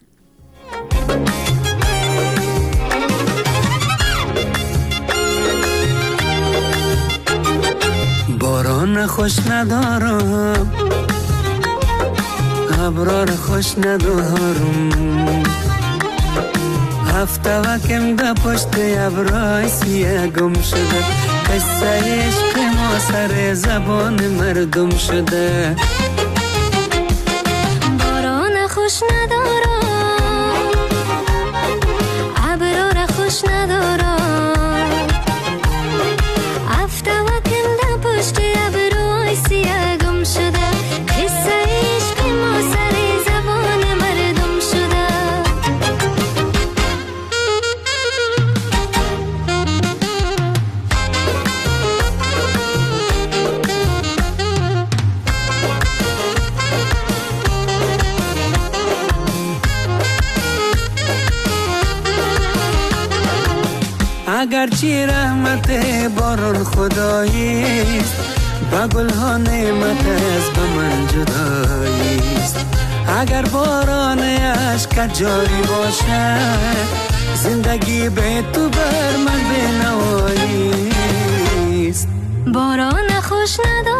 باران خوش ندارم، ابرار خوش ندارم، هفته وکم ده پشت ابرای سیه گم شده، قصه عشق ما سر زبان مردم شده. باران خوش ندارم، ابرار خوش ندارم، هفته وکم ده پشت ابرای سیه گم شده، قصه عشق ما سر زبان مردم شده. اگرچه رحمت باران خداییست، با گل ها نعمت از به من جداییست. اگر باران عشق جاری باشد زندگی به تو بر من بنواییست. باران خوش ندارد